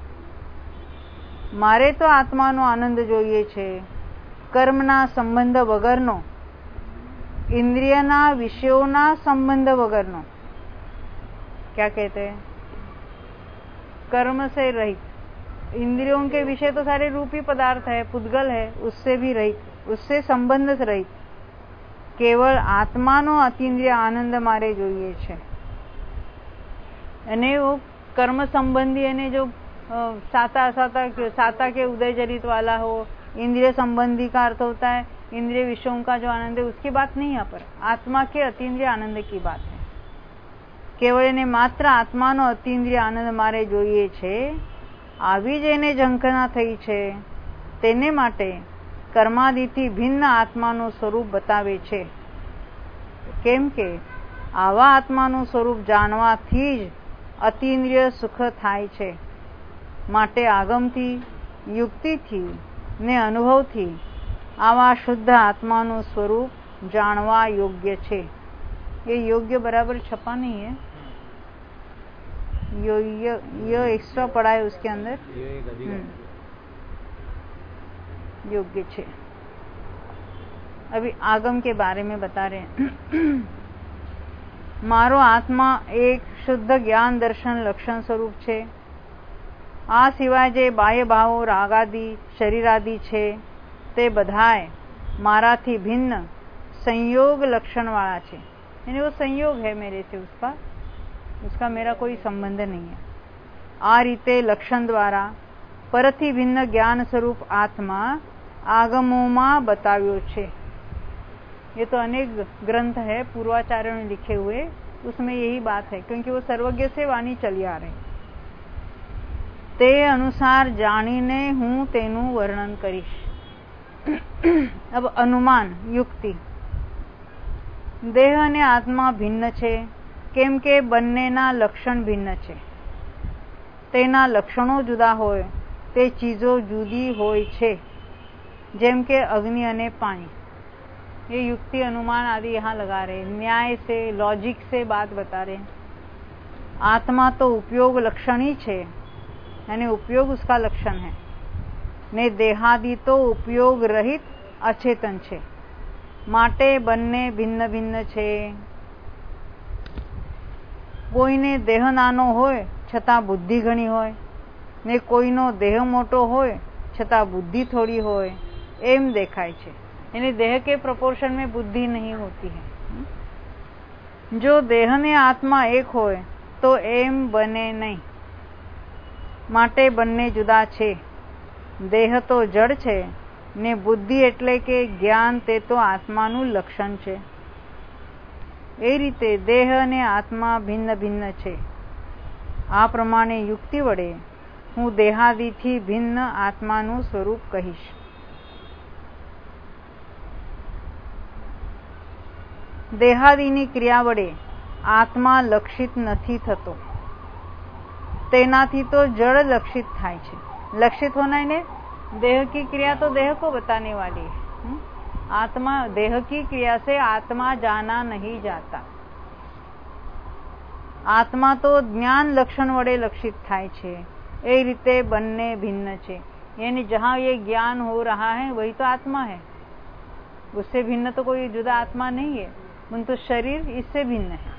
मारे तो आत्मानो आनंद જોઈએ છે, કર્મના સંબંધ વગરનો, इंद्रियना विषयोना संबंध वगरनो। क्या कहते हैं? कर्म से रहित, इंद्रियों के विषय तो सारे रूपी पदार्थ है, पुद्गल है, उससे भी रहित, उससे संबंध से रहित, केवल आत्मानो अतीन्द्रिय आनंद मारे જોઈએ છે। અને वो कर्म संबंधी यानी जो साता साता साता के उदय जरित वाला हो, इंद्रिय संबंधी का अर्थ होता है इंद्रिय विषयों का जो आनंद है उसकी बात नहीं, यहाँ पर आत्मा के अतीन्द्रिय आनंद की बात है। केवल એને માત્ર આત્માનો અતીન્દ્રિય આનંદ મારે જોઈએ છે, આવી જ એને ઝંખના થઈ છે, તેને માટે કર્માદિથી ભિન્ન આત્માનું સ્વરૂપ બતાવે છે। કેમ કે આવા આત્માનું સ્વરૂપ જાણવાથી જ અતીન્દ્રિય સુખ થાય છે, માટે આગમથી, યુક્તિથી ને અનુભવથી આવા શુદ્ધ આત્માનું સ્વરૂપ જાણવા યોગ્ય છે। ये योग्य बराबर छपा नहीं है, यो ये, ये एक्स्ट्रा पड़ा है उसके अंदर, योग्य छे। अभी आगम के बारे में बता रहे हैं। मारो आत्मा एक शुद्ध ज्ञान दर्शन लक्षण स्वरूप छे। आ सिवाय जे बाह्य भावो रागादि शरीरादि छे ते बधाय माराथी भिन्न संयोग लक्षण वाला छे। यानी वो संयोग है मेरे से, उसका उसका मेरा कोई संबंध नहीं है। आ रीते लक्षण द्वारा परथी भिन्न ज्ञान स्वरूप आत्मा आगमों बताव्यो छे। ये तो अनेक ग्रंथ है पूर्वाचार्यों ने लिखे हुए, उसमें यही बात है, क्योंकि वो सर्वज्ञ से वाणी चली आ रही। ते अनुसार जानीने हूँ तेनु वर्णन करीश। अब अनुमान युक्ति। देह અને આત્મા ભિન્ન છે, કેમ કે બંનેના લક્ષણ ભિન્ન છે। તેના લક્ષણો જુદા હોય, તે ચીજો જુદી હોય છે, જેમ કે અગ્નિ અને પાણી। ये युक्ति अनुमान आदि यहाँ लगा रहे, न्याय से लॉजिक से बात बता रहे। आत्मा तो उपयोग लक्षण ही छे, यानी उपयोग उसका लक्षण है, ने देहादि तो उपयोग रहित अचेतन छे, માટે બંને ભિન્ન ભિન્ન છે। કોઈને દેહ નાનો હોય છતાં બુદ્ધિ ઘણી હોય, ને કોઈનો દેહ મોટો હોય છતાં બુદ્ધિ થોડી હોય, એમ દેખાય છે। यानी देह के प्रपोर्शन में बुद्धि नहीं होती है। जो देह ने आत्मा एक होय तो एम बने नहीं, માટે બંને જુદા છે। દેહ તો જડ છે ने बुद्धि एटले के ज्ञान ते तो आत्मानुं लक्षण छे। ए रीते देह ने आत्मा भिन्न भिन्न छे। आ प्रमाणे युक्ति वडे हूँ देहादिथी भिन्न आत्मानुं स्वरूप कहीश। देहादिनी क्रिया वडे आत्मा लक्षित नथी थतो, तेनाथी तो जड़ लक्षित थाय छे। लक्षित होना ने देह की क्रिया तो देह को बताने वाली है, आत्मा देह की क्रिया से आत्मा जाना नहीं जाता। आत्मा तो ज्ञान लक्षण वडे लक्षित थाय छे। ए रीते बन्ने भिन्न छे, यानी जहाँ ये ज्ञान हो रहा है वही तो आत्मा है, उससे भिन्न तो कोई जुदा आत्मा नहीं है, परंतु शरीर इससे भिन्न है।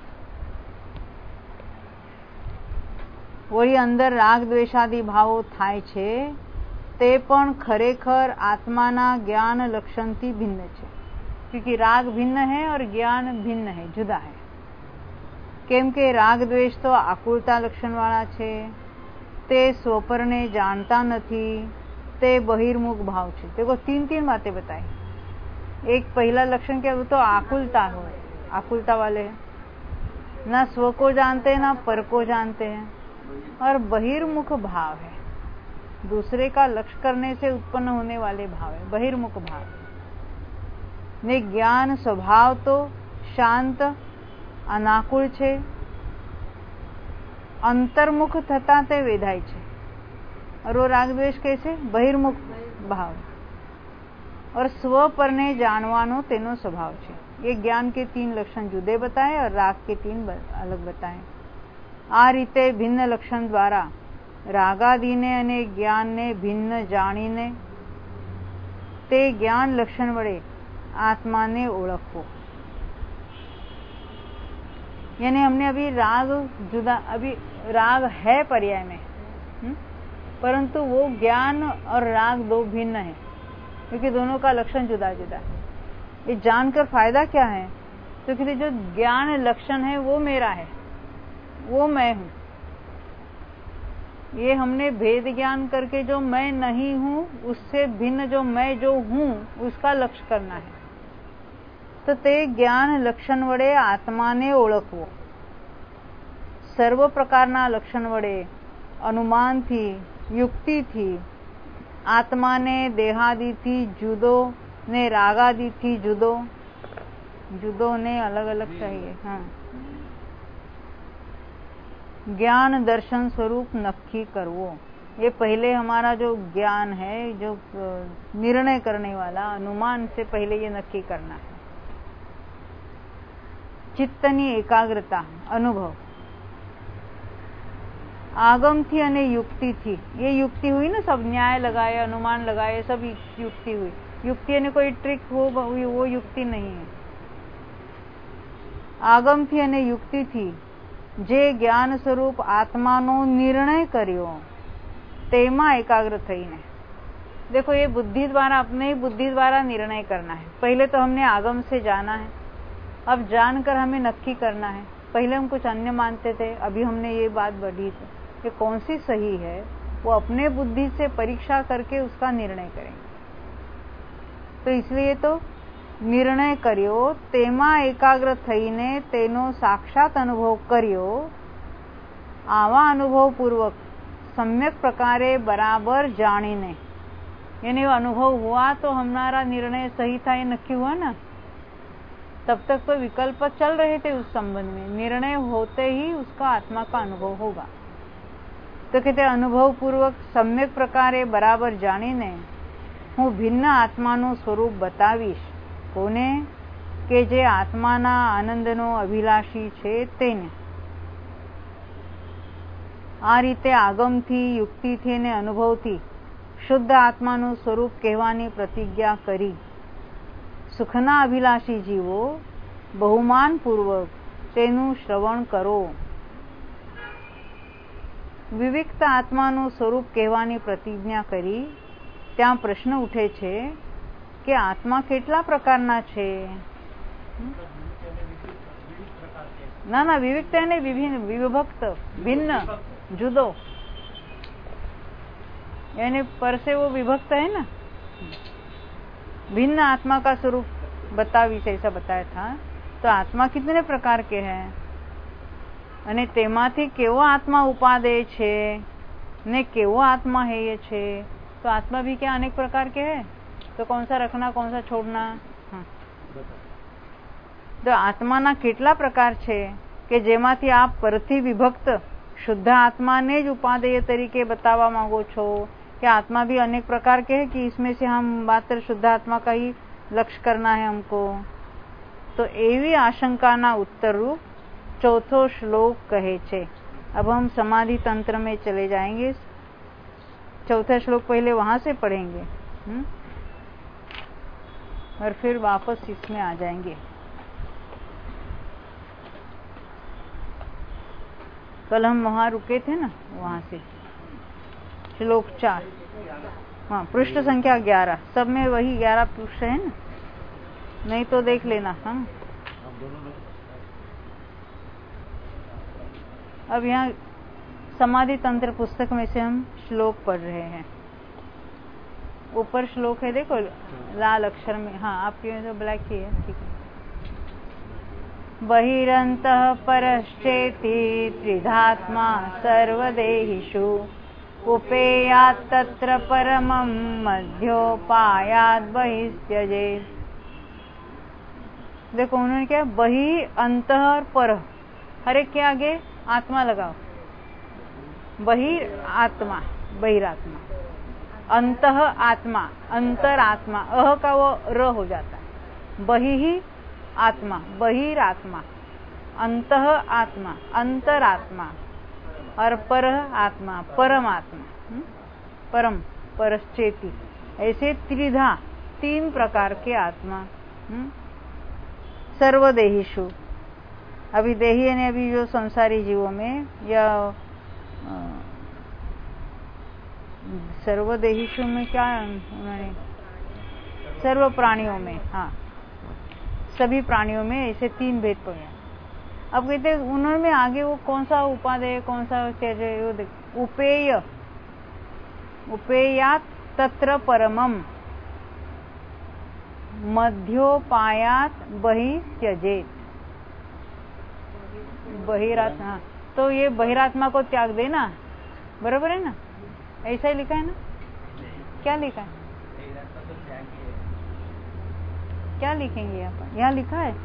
वही अंदर राग द्वेषादि भावो थाय छे, ते पण खरेखर आत्माना ज्ञान लक्षणथी भिन्न छे, क्योंकि राग भिन्न है और ज्ञान भिन्न है, जुदा है। केम के राग द्वेष तो आकुलता लक्षण वाला छे, ते स्वपरने जानता नथी, ते बहिर्मुख भाव छे। देखो तीन तीन बातें बताई। एक पहला लक्षण क्या, वो तो आकुलता हो, आकुलता वाले ना स्व को जानते ना पर को जानते हैं, और बहिर्मुख भाव है, दूसरे का लक्ष्य करने से उत्पन्न होने वाले भाव है, बहिर्मुख भाव। ને જ્ઞાન સ્વભાવ તો શાંત અનાકુળ છે, અંતર્મુખ થતા તે વેધાય છે। और वो राग द्वेष कैसे? बहिर्मुख भाव और स्व पर ने जानवानो तेनो स्वभाव छे। ये ज्ञान के तीन लक्षण जुदे बताए और राग के तीन अलग बताए। आ रीते भिन्न लक्षण द्वारा रागादीने अने ज्ञान ने भिन्न जाणीने ते ज्ञान लक्षण वडे आत्मा ने ओळखवो। यानी हमने अभी राग जुदा, अभी राग है पर्याय में, हुँ? परंतु वो ज्ञान और राग दो भिन्न है, क्योंकि दोनों का लक्षण जुदा जुदा है। ये जानकर फायदा क्या है? तो कि जो ज्ञान लक्षण है वो मेरा है, वो मैं हूं। ये हमने भेद ज्ञान करके जो मैं नहीं हूं उससे भिन्न जो मैं जो हूं उसका लक्ष्य करना है। तो ते ज्ञान लक्षण वडे आत्मा ने ओळखवो। सर्व प्रकारना लक्षण वडे अनुमान थी, युक्ति थी आत्मा ने देहादि थी जुदो ने रागादि थी जुदो, जुदो ने अलग अलग चाहिए। हाँ, ज्ञान दर्शन स्वरूप नक्की करवो। ये पहले हमारा जो ज्ञान है, जो निर्णय करने वाला अनुमान से पहले ये नक्की करना है। चित्तनी एकाग्रता, अनुभव आगम थी अने युक्ति थी। ये युक्ति हुई ना, सब न्याय लगाए, अनुमान लगाए, सब युक्ति हुई। युक्ति ने कोई ट्रिक वो वो युक्ति नहीं है। आगम थी अने युक्ति थी जे ज्ञान स्वरूप आत्मानो निर्णय कर्यो तेमा एकाग्र थईने। देखो, ये बुद्धि द्वारा, अपने ही बुद्धि द्वारा निर्णय करना है। पहले तो हमने आगम से जाना है, अब जानकर हमें नक्की करना है। पहले हम कुछ अन्य मानते थे, अभी हमने ये बात बढ़ी तो कि कौन सी सही है वो अपने बुद्धि से परीक्षा करके उसका निर्णय करेंगे। तो इसलिए तो निर्णय कर्यो तेमा एकाग्र थईने तेनो साक्षात अनुभव कर्यो। आवा अनुभव पूर्वक सम्यक प्रकारे बराबर जाणीने, यानी अनुभव हुआ तो हमारा निर्णय सही था, ये नक्की हुआ ना। तब तक तो विकल्प चल रहे थे उस संबंध में, निर्णय होते ही उसका आत्मा का अनुभव होगा। तो कहते अनुभव पूर्वक सम्यक प्रकारे बराबर जाणीने हूँ भिन्न आत्माનું સ્વરૂપ બતાવીશ। કોને? કે જે આત્માના આનંદનો અભિલાષી છે તેને। આ રીતે આગમથી, યુક્તિથી અને અનુભવથી શુદ્ધ આત્માનું સ્વરૂપ કહેવાની પ્રતિજ્ઞા કરી। સુખના અભિલાષી જીવો બહુમાન પૂર્વક તેનું શ્રવણ કરો। વિવિક્ત આત્માનું સ્વરૂપ કહેવાની પ્રતિજ્ઞા કરી। ત્યાં પ્રશ્ન ઉઠે છે કે આત્મા કેટલા પ્રકારના છે? ના ના, વિવિક્ત એને વિભિન્ન, વિભક્ત, भिन्न, जुदो, यानी पर से वो विभक्त है ना। भिन्न आत्मा का स्वरूप बतावी से ऐसा बताया था। तो आत्मा कितने प्रकार के हैं અને તેમાંથી કેવો આત્મા ઉપાદેય છે ને કેવો આત્मा है ये છે? तो आत्मा भी क्या अनेक प्रकार के है? तो कौन सा रखना, कौन सा छोड़ना? हाँ, तो आत्माना કેટલા પ્રકાર છે કે જેમાંથી આપ પરથી વિભક્ત શુદ્ધ આત્માને જ ઉપાદેય તરીકે बतावा માંગો છો कि आत्मा भी अनेक प्रकार के है कि इसमें से हम मात्र शुद्ध आत्मा का ही लक्ष्य करना है हमको। तो एवी आशंकाना उत्तर रूप चौथो श्लोक कहे छे। अब हम समाधि तंत्र में चले जाएंगे। चौथा श्लोक पहले वहां से पढ़ेंगे हुँ? और फिर वापस इसमें आ जाएंगे। कल हम वहां रुके थे ना, वहां से श्लोक चार, हाँ, पृष्ठ संख्या ग्यारह। सब में वही ग्यारह पृष्ठ है ना, नहीं तो देख लेना। हाँ, अब यहाँ समाधि तंत्र पुस्तक में से हम श्लोक पढ़ रहे हैं। ऊपर श्लोक है, देखो लाल अक्षर में। हाँ, आपके में तो ब्लैक ही है, ठीक है। बहिरंतः परश्चेति त्रिधात्मा सर्वदेहिषु उपेयात् तत्र परमं मध्योपायात् बहिस्त्यजेत्। देखो उन्होंने क्या, बही, अंतः और पर, हर एक के आगे आत्मा लगाओ। बही आत्मा, बहिरात्मा, अंतः आत्मा, अंतरात्मा, अह का वो र हो जाता है। बही ही आत्मा, बहिरात्मा, अंतः आत्मा, अंतरात्मा, और पर आत्मा, परमात्मा, परम, परश्चेति, ऐसे त्रिधा, तीन प्रकार के आत्मा। सर्वदेहिषु, अभी देही ने अभी जो संसारी जीवों में, या सर्वदेहिषु में क्या उन्होंने, सर्व प्राणियों में, हाँ सभी प्राणियों में ऐसे तीन भेद पड़े। अब कहते हैं उन्होंने आगे वो कौन सा उपादेय, कौन सा वो उपेय, उपेयात तत्र परमम मध्योपायात बहि त्यजेत। बहिरात्मा, तो ये बहिरात्मा को त्याग देना, बराबर है ना? ऐसा ही लिखा है ना? क्या लिखा है? क्या लिखेंगे यहाँ पर? यहाँ लिखा है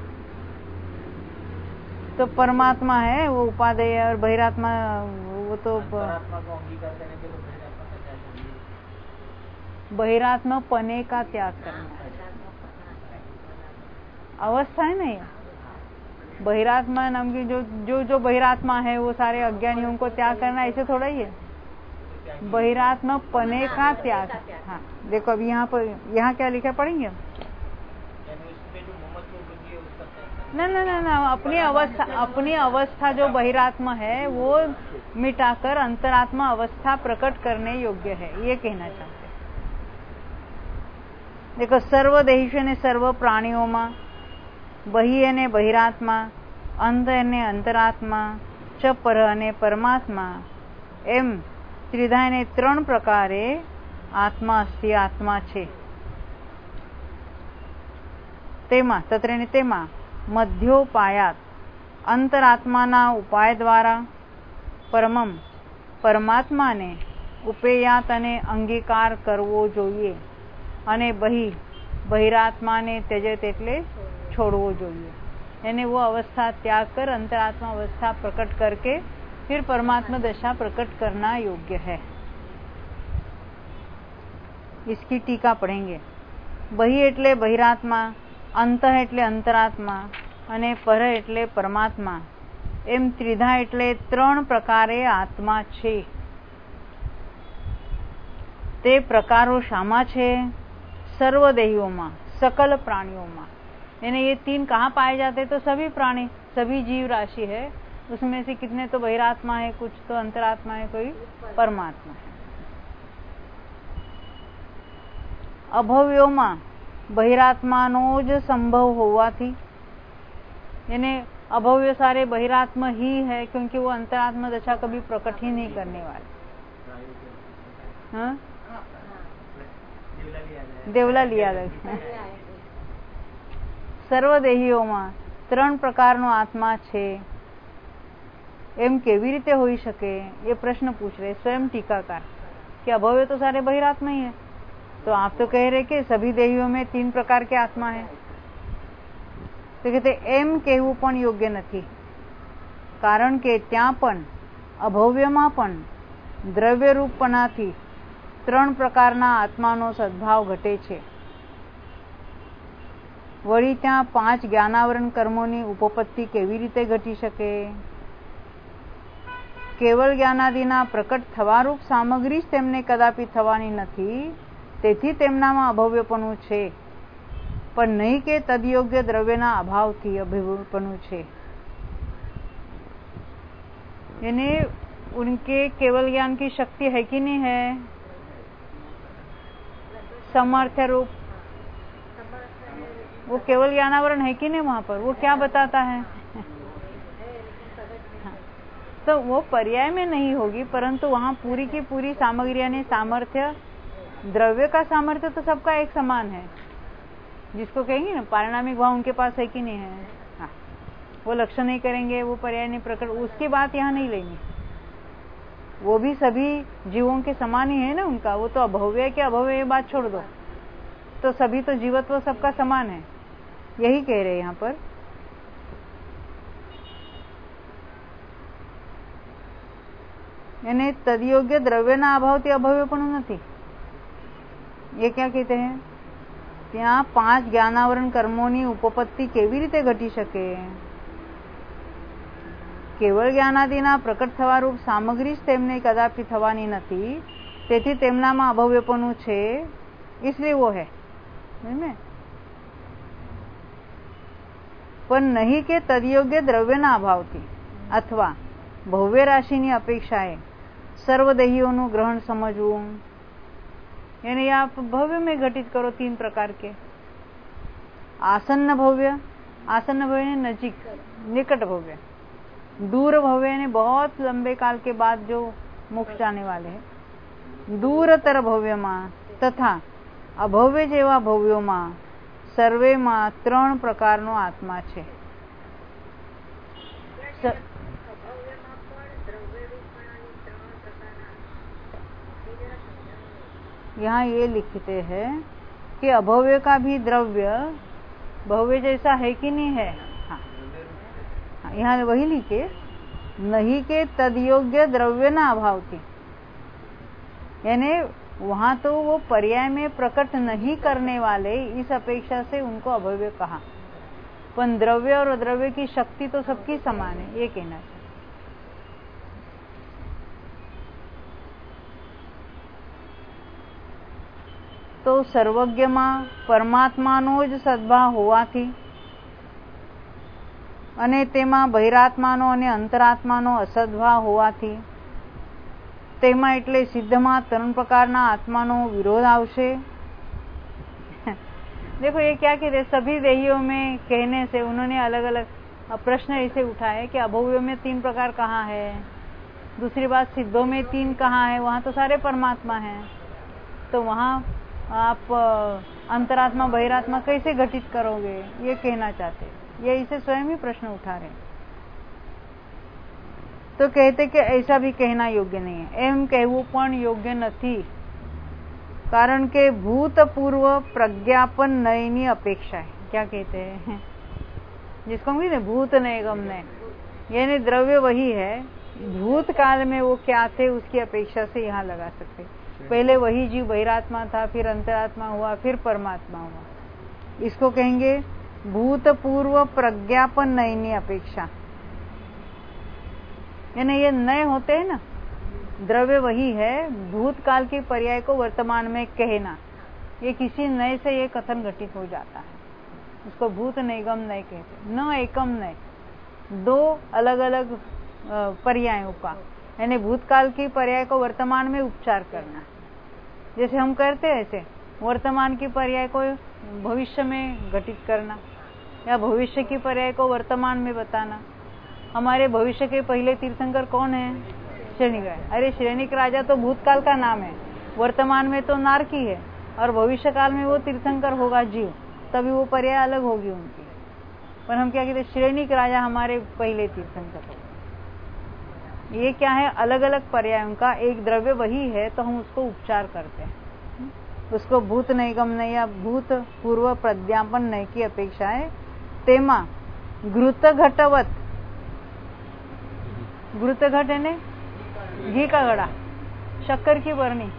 तो परमात्मा है वो उपादेय, और बहिरात्मा वो तो बहिरात्मा पने का त्याग करना है, अवस्था है ना ये। बहिरात्मा नाम की जो जो जो बहिरात्मा है वो सारे अज्ञानियों को त्याग करना, ऐसे थोड़ा ही है। बहिरात्मा पने का त्याग। हाँ देखो अभी यहाँ पर, यहाँ क्या लिखा पढ़ेंगे? ना ना ना ना अपनी अवस्था, अपनी अवस्था जो बहिरात्मा है वो मिटाकर अंतरात्मा अवस्था प्रकट करने योग्य है, ये कहना चाहते हैं। देखो सर्वदेहिषु ने सर्व प्राणियों में, बही ने बहिरात्मा, अंत ने अंतरात्मा, च पर ने परमात्मा, एम त्रिधा ने त्रण प्रकारे आत्मा अस्ति, आत्मा छे। तेमा तत्र ने तेमा मध्योपायात, अंतरात्माना उपाय द्वारा परमम परमात्माने ઉપેયાત અને અંગીકાર કરવો જોઈએ અને બહિ બહિરાત્માને ત્યજેત એટલે छोड़વો જોઈએ। यानी वो अवस्था त्याग कर अंतरात्मा अवस्था प्रकट करके फिर परमात्मा दशा प्रकट करना योग्य है। इसकी टीका पढ़ेंगे। बहि एटले बहिरात्मा, अंत एटले अंतरात्मा અને પર એટલે પરમાત્મા, એમ ત્રિધા એટલે ત્રણ પ્રકારે આત્મા છે। તે પ્રકારો શામાં છે? સર્વદેહીઓમાં, सकल प्राणियों। यानी ये तीन कहाँ पाए जाते? तो सभी प्राणी, सभी जीव राशि है, उसमें से कितने तो बहिरात्मा है, कुछ तो अंतरात्मा है, कोई परमात्मा है। अभव्यों बहिरात्मानो ज संभव होवाथी, यानी अभव्य सारे बहिरात्मा ही है, क्योंकि वो अंतरात्मा दशा कभी प्रकट ही नहीं करने वाले। हाँ देवला लिया સર્વદેહીઓમાં ત્રણ પ્રકારનો આત્મા છે, એમ કેવી રીતે હોઈ શકે? ये प्रश्न पूछ रहे स्वयं टीकाकार कि अभव्य तो सारे बहिरात्मा ही है, तो आप तो कह रहे कि सभी देहियों में तीन प्रकार के आत्मा है। तो कहते एम कહેવું પણ યોગ્ય નથી, કારણ કે ત્યાં પણ અભવ્યમાં પણ દ્રવ્ય રૂપપણાથી ત્રણ પ્રકારના આત્માનો સદ્ભાવ ઘટે છે। वળી ત્યાં પાંચ જ્ઞાનાવરણ કર્મોની ઉપપત્તિ કેવી રીતે ઘટી શકે? કેવળ જ્ઞાનાદિના પ્રકટ થવારૂપ સામગ્રી જ તેમને કદાપી થવાની નથી, તેથી તેમનામાં અભવ્યપણું છે, પણ નહીં કે તદયોગ્ય દ્રવ્યના અભાવથી અભવ્યપણું છે। यानी उनके केवल ज्ञान की शक्ति है कि नहीं है? समर्थ्य रूप वो केवल ज्ञानावरण है कि नहीं? वहां पर वो क्या बताता है? तो वो पर्याय में नहीं होगी, परंतु वहां पूरी की पूरी सामग्री यानी सामर्थ्य, द्रव्य का सामर्थ्य तो सबका एक समान है, जिसको कहेंगे ना पारिणामिक भाव उनके पास है कि नहीं है। हाँ, वो लक्ष्य नहीं करेंगे, वो पर्याय नहीं प्रकट, उसकी बात यहाँ नहीं लेंगे। वो भी सभी जीवों के समान ही है ना उनका, वो तो अभव्य के अभव्य ये बात छोड़ दो, तो सभी तो जीवत्व सबका समान है। यही कह रहे यहाँ पर। यानी तदयोग्य द्रव्यना अभावથી અભવ્યપણું નથી। ये क्या कहते हैं? ત્યાં પાંચ જ્ઞાનાવરણ કર્મોની ઉપપત્તિ કેવી રીતે ઘટી શકે? કેવળ જ્ઞાનાદિના પ્રકટ થવા રૂપ સામગ્રી જ તેમને કદાપि થવાની નથી, તેથી તેમનામાં અભવ્યપણું છે, इसलिए वो है। પણ નહીં કે તદયોગ્ય દ્રવ્યના અભાવથી અથવા ભવ્ય રાશિની અપેક્ષાએ सर्वदेहियों ग्रहण समझवू। यानी आप भव्य में घटित करो तीन प्रकार के। आसन्न भव्य, आसन्न भव्य नजीक निकट भव्य, दूर भव्य ने बहुत लंबे काल के बाद जो मोक्ष जाने वाले हैं। दूरतर भव्य में तथा अभव्य जेवा भव्यों में सर्वे में त्रण प्रकार नो आत्मा छे। यहाँ ये लिखते हैं कि अभव्य का भी द्रव्य भव्य जैसा है कि नहीं है। हाँ, यहाँ वही लिखे, नहीं के तदयोग्य द्रव्य ना अभाव थी। यानी वहां तो वो पर्याय में प्रकट नहीं करने वाले, इस अपेक्षा से उनको अभव्य कहा। पर द्रव्य और अद्रव्य की शक्ति तो सबकी समान है, ये कहना चाहिए। तो सर्वज्ञ में परमात्मानो ज सद्भाव होवाथी अने तेमा बहिरात्मानो अने अंतरात्मानो असद्भाव होवाथी तेमा एटले सिद्धमा त्रण प्रकारना आत्मानो विरोध आवशे। देखो ये क्या कहते, सभी देहियों में कहने से उन्होंने अलग अलग प्रश्न ऐसे उठाए कि अभव्यों में तीन प्रकार कहाँ है, दूसरी बात सिद्धों में तीन कहाँ है, वहां तो सारे परमात्मा हैं, तो वहां आप अंतरात्मा बहिरात्मा कैसे घटित करोगे, ये कहना चाहते। ये इसे स्वयं ही प्रश्न उठा रहे। तो कहते कि ऐसा भी कहना योग्य नहीं है। एम कहवू पण योग्य नहीं, कारण के भूतपूर्व प्रज्ञापन नयनी अपेक्षा है। क्या कहते हैं जिसको हम कहते भूत नए गम नए, यानी द्रव्य वही है, भूतकाल में वो क्या थे उसकी अपेक्षा से यहाँ लगा सकते। पहले वही जीव बहिरात्मा था, फिर अंतरात्मा हुआ, फिर परमात्मा हुआ। इसको कहेंगे भूतपूर्व प्रज्ञापन नयनी अपेक्षा। यानी ये नए होते हैं ना, द्रव्य वही है, भूतकाल के पर्याय को वर्तमान में कहना, ये किसी नए से ये कथन घटित हो जाता है। उसको भूत निगम नए कहते, न एकम नए, दो अलग अलग पर्यायों का, यानी भूतकाल की पर्याय को वर्तमान में उपचार करना। जैसे हम करते हैं ऐसे वर्तमान की पर्याय को भविष्य में घटित करना, या भविष्य की पर्याय को वर्तमान में बताना। हमारे भविष्य के पहले तीर्थंकर कौन है? श्रेणिक राजा। अरे श्रेणिक राजा तो भूतकाल का नाम है, वर्तमान में तो नारकी है, और भविष्य काल में वो तीर्थंकर होगा जीव, तभी वो पर्याय अलग होगी उनकी। पर हम क्या कहते, श्रेणिक राजा हमारे पहले तीर्थंकर होगा। ये क्या है, अलग अलग पर्यायों का एक द्रव्य वही है, तो हम उसको उपचार करते हैं। उसको भूत नैगम नय या भूत पूर्व प्रज्ञापन नय की अपेक्षा है। तेमा घृत घटवत, घृत घट है ने घी का घड़ा, शक्कर की बरणी,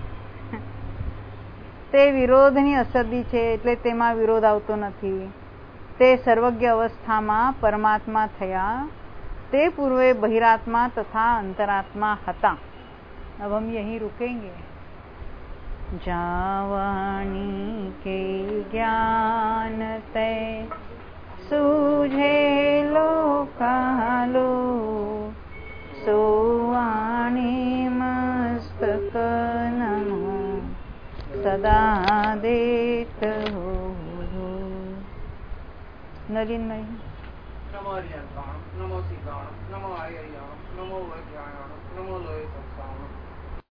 તે વિરોધની અસદી છે, એટલે તેમાં વિરોધ આવતો નથી। તે સર્વજ્ઞ અવસ્થામાં પરમાત્મા થયા, તે પૂર્વે બહિરાત્મા તથા અંતરાત્મા હતા। अब हम यहीं रुकेंगे। जावाणी के ज्ञान ते सूझे लोकालो, सोवाणी मस्तक नमो सदा देत हो। नलिन नहीं। नमो हरियंताण, नमो सीताण, नमो आयर्याण, नमो वैज्ञाणाण, नमो लोये सत्साण,